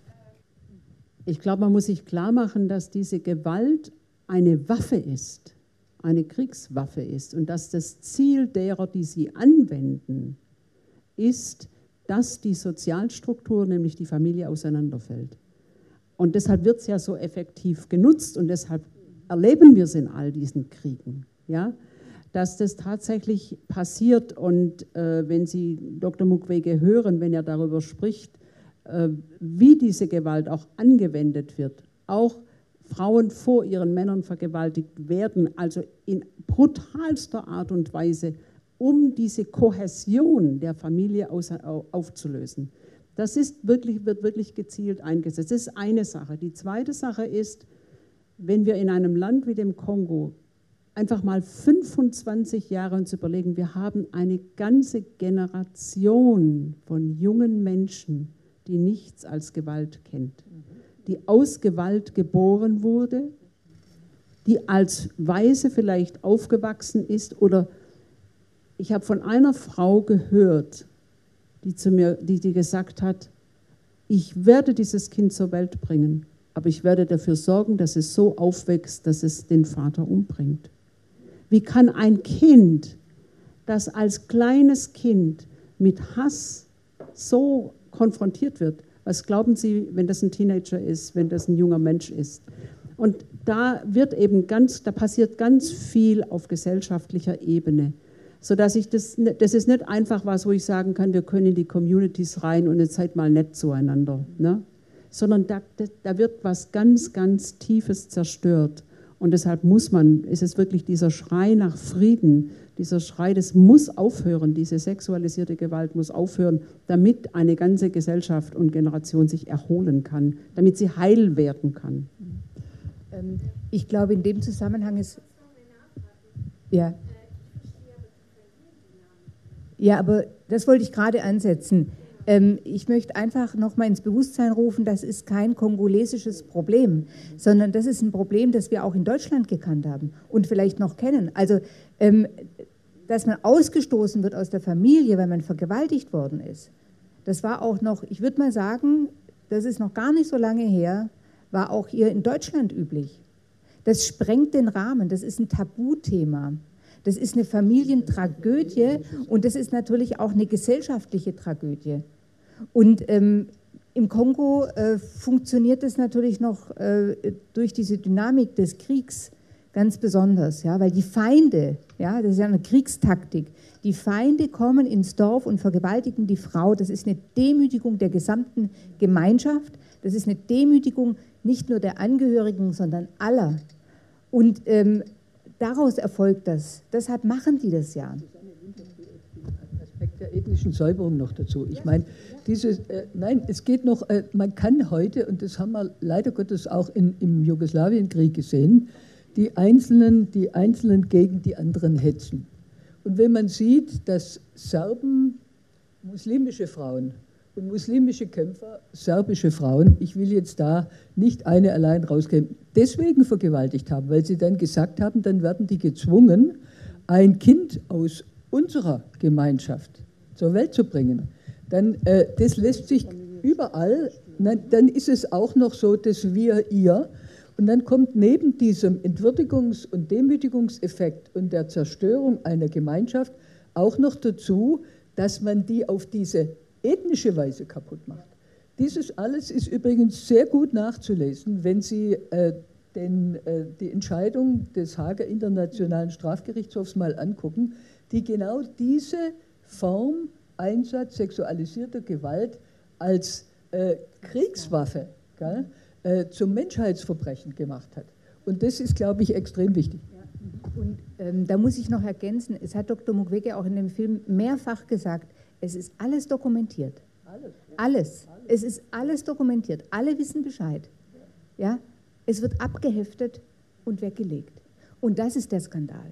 Speaker 3: Ich glaube, man muss sich klar machen, dass diese Gewalt eine Waffe ist, eine Kriegswaffe ist und dass das Ziel derer, die sie anwenden, ist, dass die Sozialstruktur, nämlich die Familie, auseinanderfällt. Und deshalb wird es ja so effektiv genutzt und deshalb erleben wir es in all diesen Kriegen, ja, dass das tatsächlich passiert. Und äh, wenn Sie Doktor Mukwege hören, wenn er darüber spricht, äh, wie diese Gewalt auch angewendet wird, auch Frauen vor ihren Männern vergewaltigt werden, also in brutalster Art und Weise, um diese Kohäsion der Familie aus, aufzulösen. Das ist wirklich, wird wirklich gezielt eingesetzt. Das ist eine Sache. Die zweite Sache ist, wenn wir in einem Land wie dem Kongo einfach mal fünfundzwanzig Jahre uns überlegen, wir haben eine ganze Generation von jungen Menschen, die nichts als Gewalt kennt, die aus Gewalt geboren wurde, die als Waise vielleicht aufgewachsen ist. Oder ich habe von einer Frau gehört, die zu mir, die, die gesagt hat, ich werde dieses Kind zur Welt bringen, aber ich werde dafür sorgen, dass es so aufwächst, dass es den Vater umbringt. Wie kann ein Kind, das als kleines Kind mit Hass so konfrontiert wird, was glauben Sie, wenn das ein Teenager ist, wenn das ein junger Mensch ist? Und da wird eben ganz, da passiert ganz viel auf gesellschaftlicher Ebene, sodass ich das, das ist nicht einfach was, wo ich sagen kann, wir können in die Communities rein und jetzt seid mal nett zueinander, ne? Sondern da, da wird was ganz, ganz Tiefes zerstört. Und deshalb muss man, ist es wirklich dieser Schrei nach Frieden, dieser Schrei, das muss aufhören, diese sexualisierte Gewalt muss aufhören, damit eine ganze Gesellschaft und Generation sich erholen kann, damit sie heil werden kann.
Speaker 2: Ich glaube, in dem Zusammenhang ist... Ja. Ja, aber das wollte ich gerade ansetzen. Ich möchte einfach noch mal ins Bewusstsein rufen, das ist kein kongolesisches Problem, sondern das ist ein Problem, das wir auch in Deutschland gekannt haben und vielleicht noch kennen. Also, dass man ausgestoßen wird aus der Familie, weil man vergewaltigt worden ist, das war auch noch, ich würde mal sagen, das ist noch gar nicht so lange her, war auch hier in Deutschland üblich. Das sprengt den Rahmen, das ist ein Tabuthema. Das ist eine Familientragödie und das ist natürlich auch eine gesellschaftliche Tragödie. Und ähm, im Kongo äh, funktioniert das natürlich noch äh, durch diese Dynamik des Kriegs ganz besonders, ja, weil die Feinde, ja, das ist ja eine Kriegstaktik, die Feinde kommen ins Dorf und vergewaltigen die Frau. Das ist eine Demütigung der gesamten Gemeinschaft, das ist eine Demütigung nicht nur der Angehörigen, sondern aller. Und ähm, daraus erfolgt das. Deshalb machen die das ja.
Speaker 4: Aspekt der ethnischen Säuberung noch dazu. Ich meine, dieses, äh, nein, es geht noch, äh, man kann heute, und das haben wir leider Gottes auch in, im Jugoslawienkrieg gesehen, die Einzelnen, die Einzelnen gegen die anderen hetzen. Und wenn man sieht, dass Serben, muslimische Frauen und muslimische Kämpfer, serbische Frauen, ich will jetzt da nicht eine allein rausgeben, deswegen vergewaltigt haben, weil sie dann gesagt haben, dann werden die gezwungen, ein Kind aus unserer Gemeinschaft zur Welt zu bringen. Dann, äh, das lässt sich überall, nein, dann ist es auch noch so, dass wir, ihr, und dann kommt neben diesem Entwürdigungs- und Demütigungseffekt und der Zerstörung einer Gemeinschaft auch noch dazu, dass man die auf diese ethnische Weise kaputt macht. Dieses alles ist übrigens sehr gut nachzulesen, wenn Sie äh, den, äh, die Entscheidung des Haager Internationalen Strafgerichtshofs mal angucken, die genau diese Form, Einsatz sexualisierter Gewalt als äh, Kriegswaffe gell, äh, zum Menschheitsverbrechen gemacht hat. Und das ist, glaube ich, extrem wichtig.
Speaker 2: Ja. Und ähm, da muss ich noch ergänzen, es hat Doktor Mukwege auch in dem Film mehrfach gesagt, es ist alles dokumentiert. Alles. Alles. Es ist alles dokumentiert. Alle wissen Bescheid. Ja? Es wird abgeheftet und weggelegt. Und das ist der Skandal.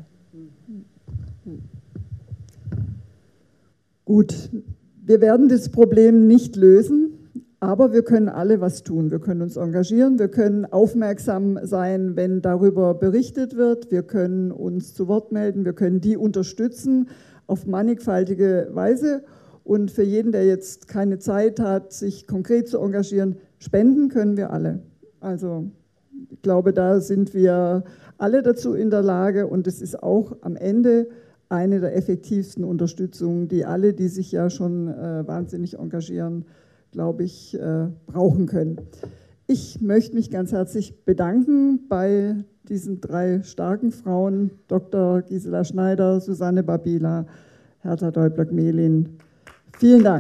Speaker 1: Gut, wir werden das Problem nicht lösen, Aber wir können alle was tun. Wir können uns engagieren, wir können aufmerksam sein, wenn darüber berichtet wird. Wir können uns zu Wort melden, wir können die unterstützen auf mannigfaltige Weise. Und für jeden, der jetzt keine Zeit hat, sich konkret zu engagieren, spenden können wir alle. Also ich glaube, da sind wir alle dazu in der Lage und es ist auch am Ende eine der effektivsten Unterstützungen, die alle, die sich ja schon äh, wahnsinnig engagieren, glaube ich, äh, brauchen können. Ich möchte mich ganz herzlich bedanken bei diesen drei starken Frauen, Doktor Gisela Schneider, Susanne Babila, Hertha Deublöck-Mehlin. Vielen Dank.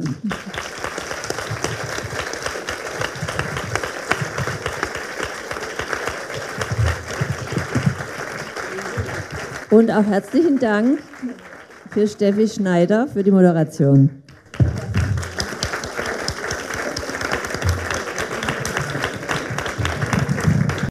Speaker 8: Und auch herzlichen Dank für Steffi Schneider für die Moderation.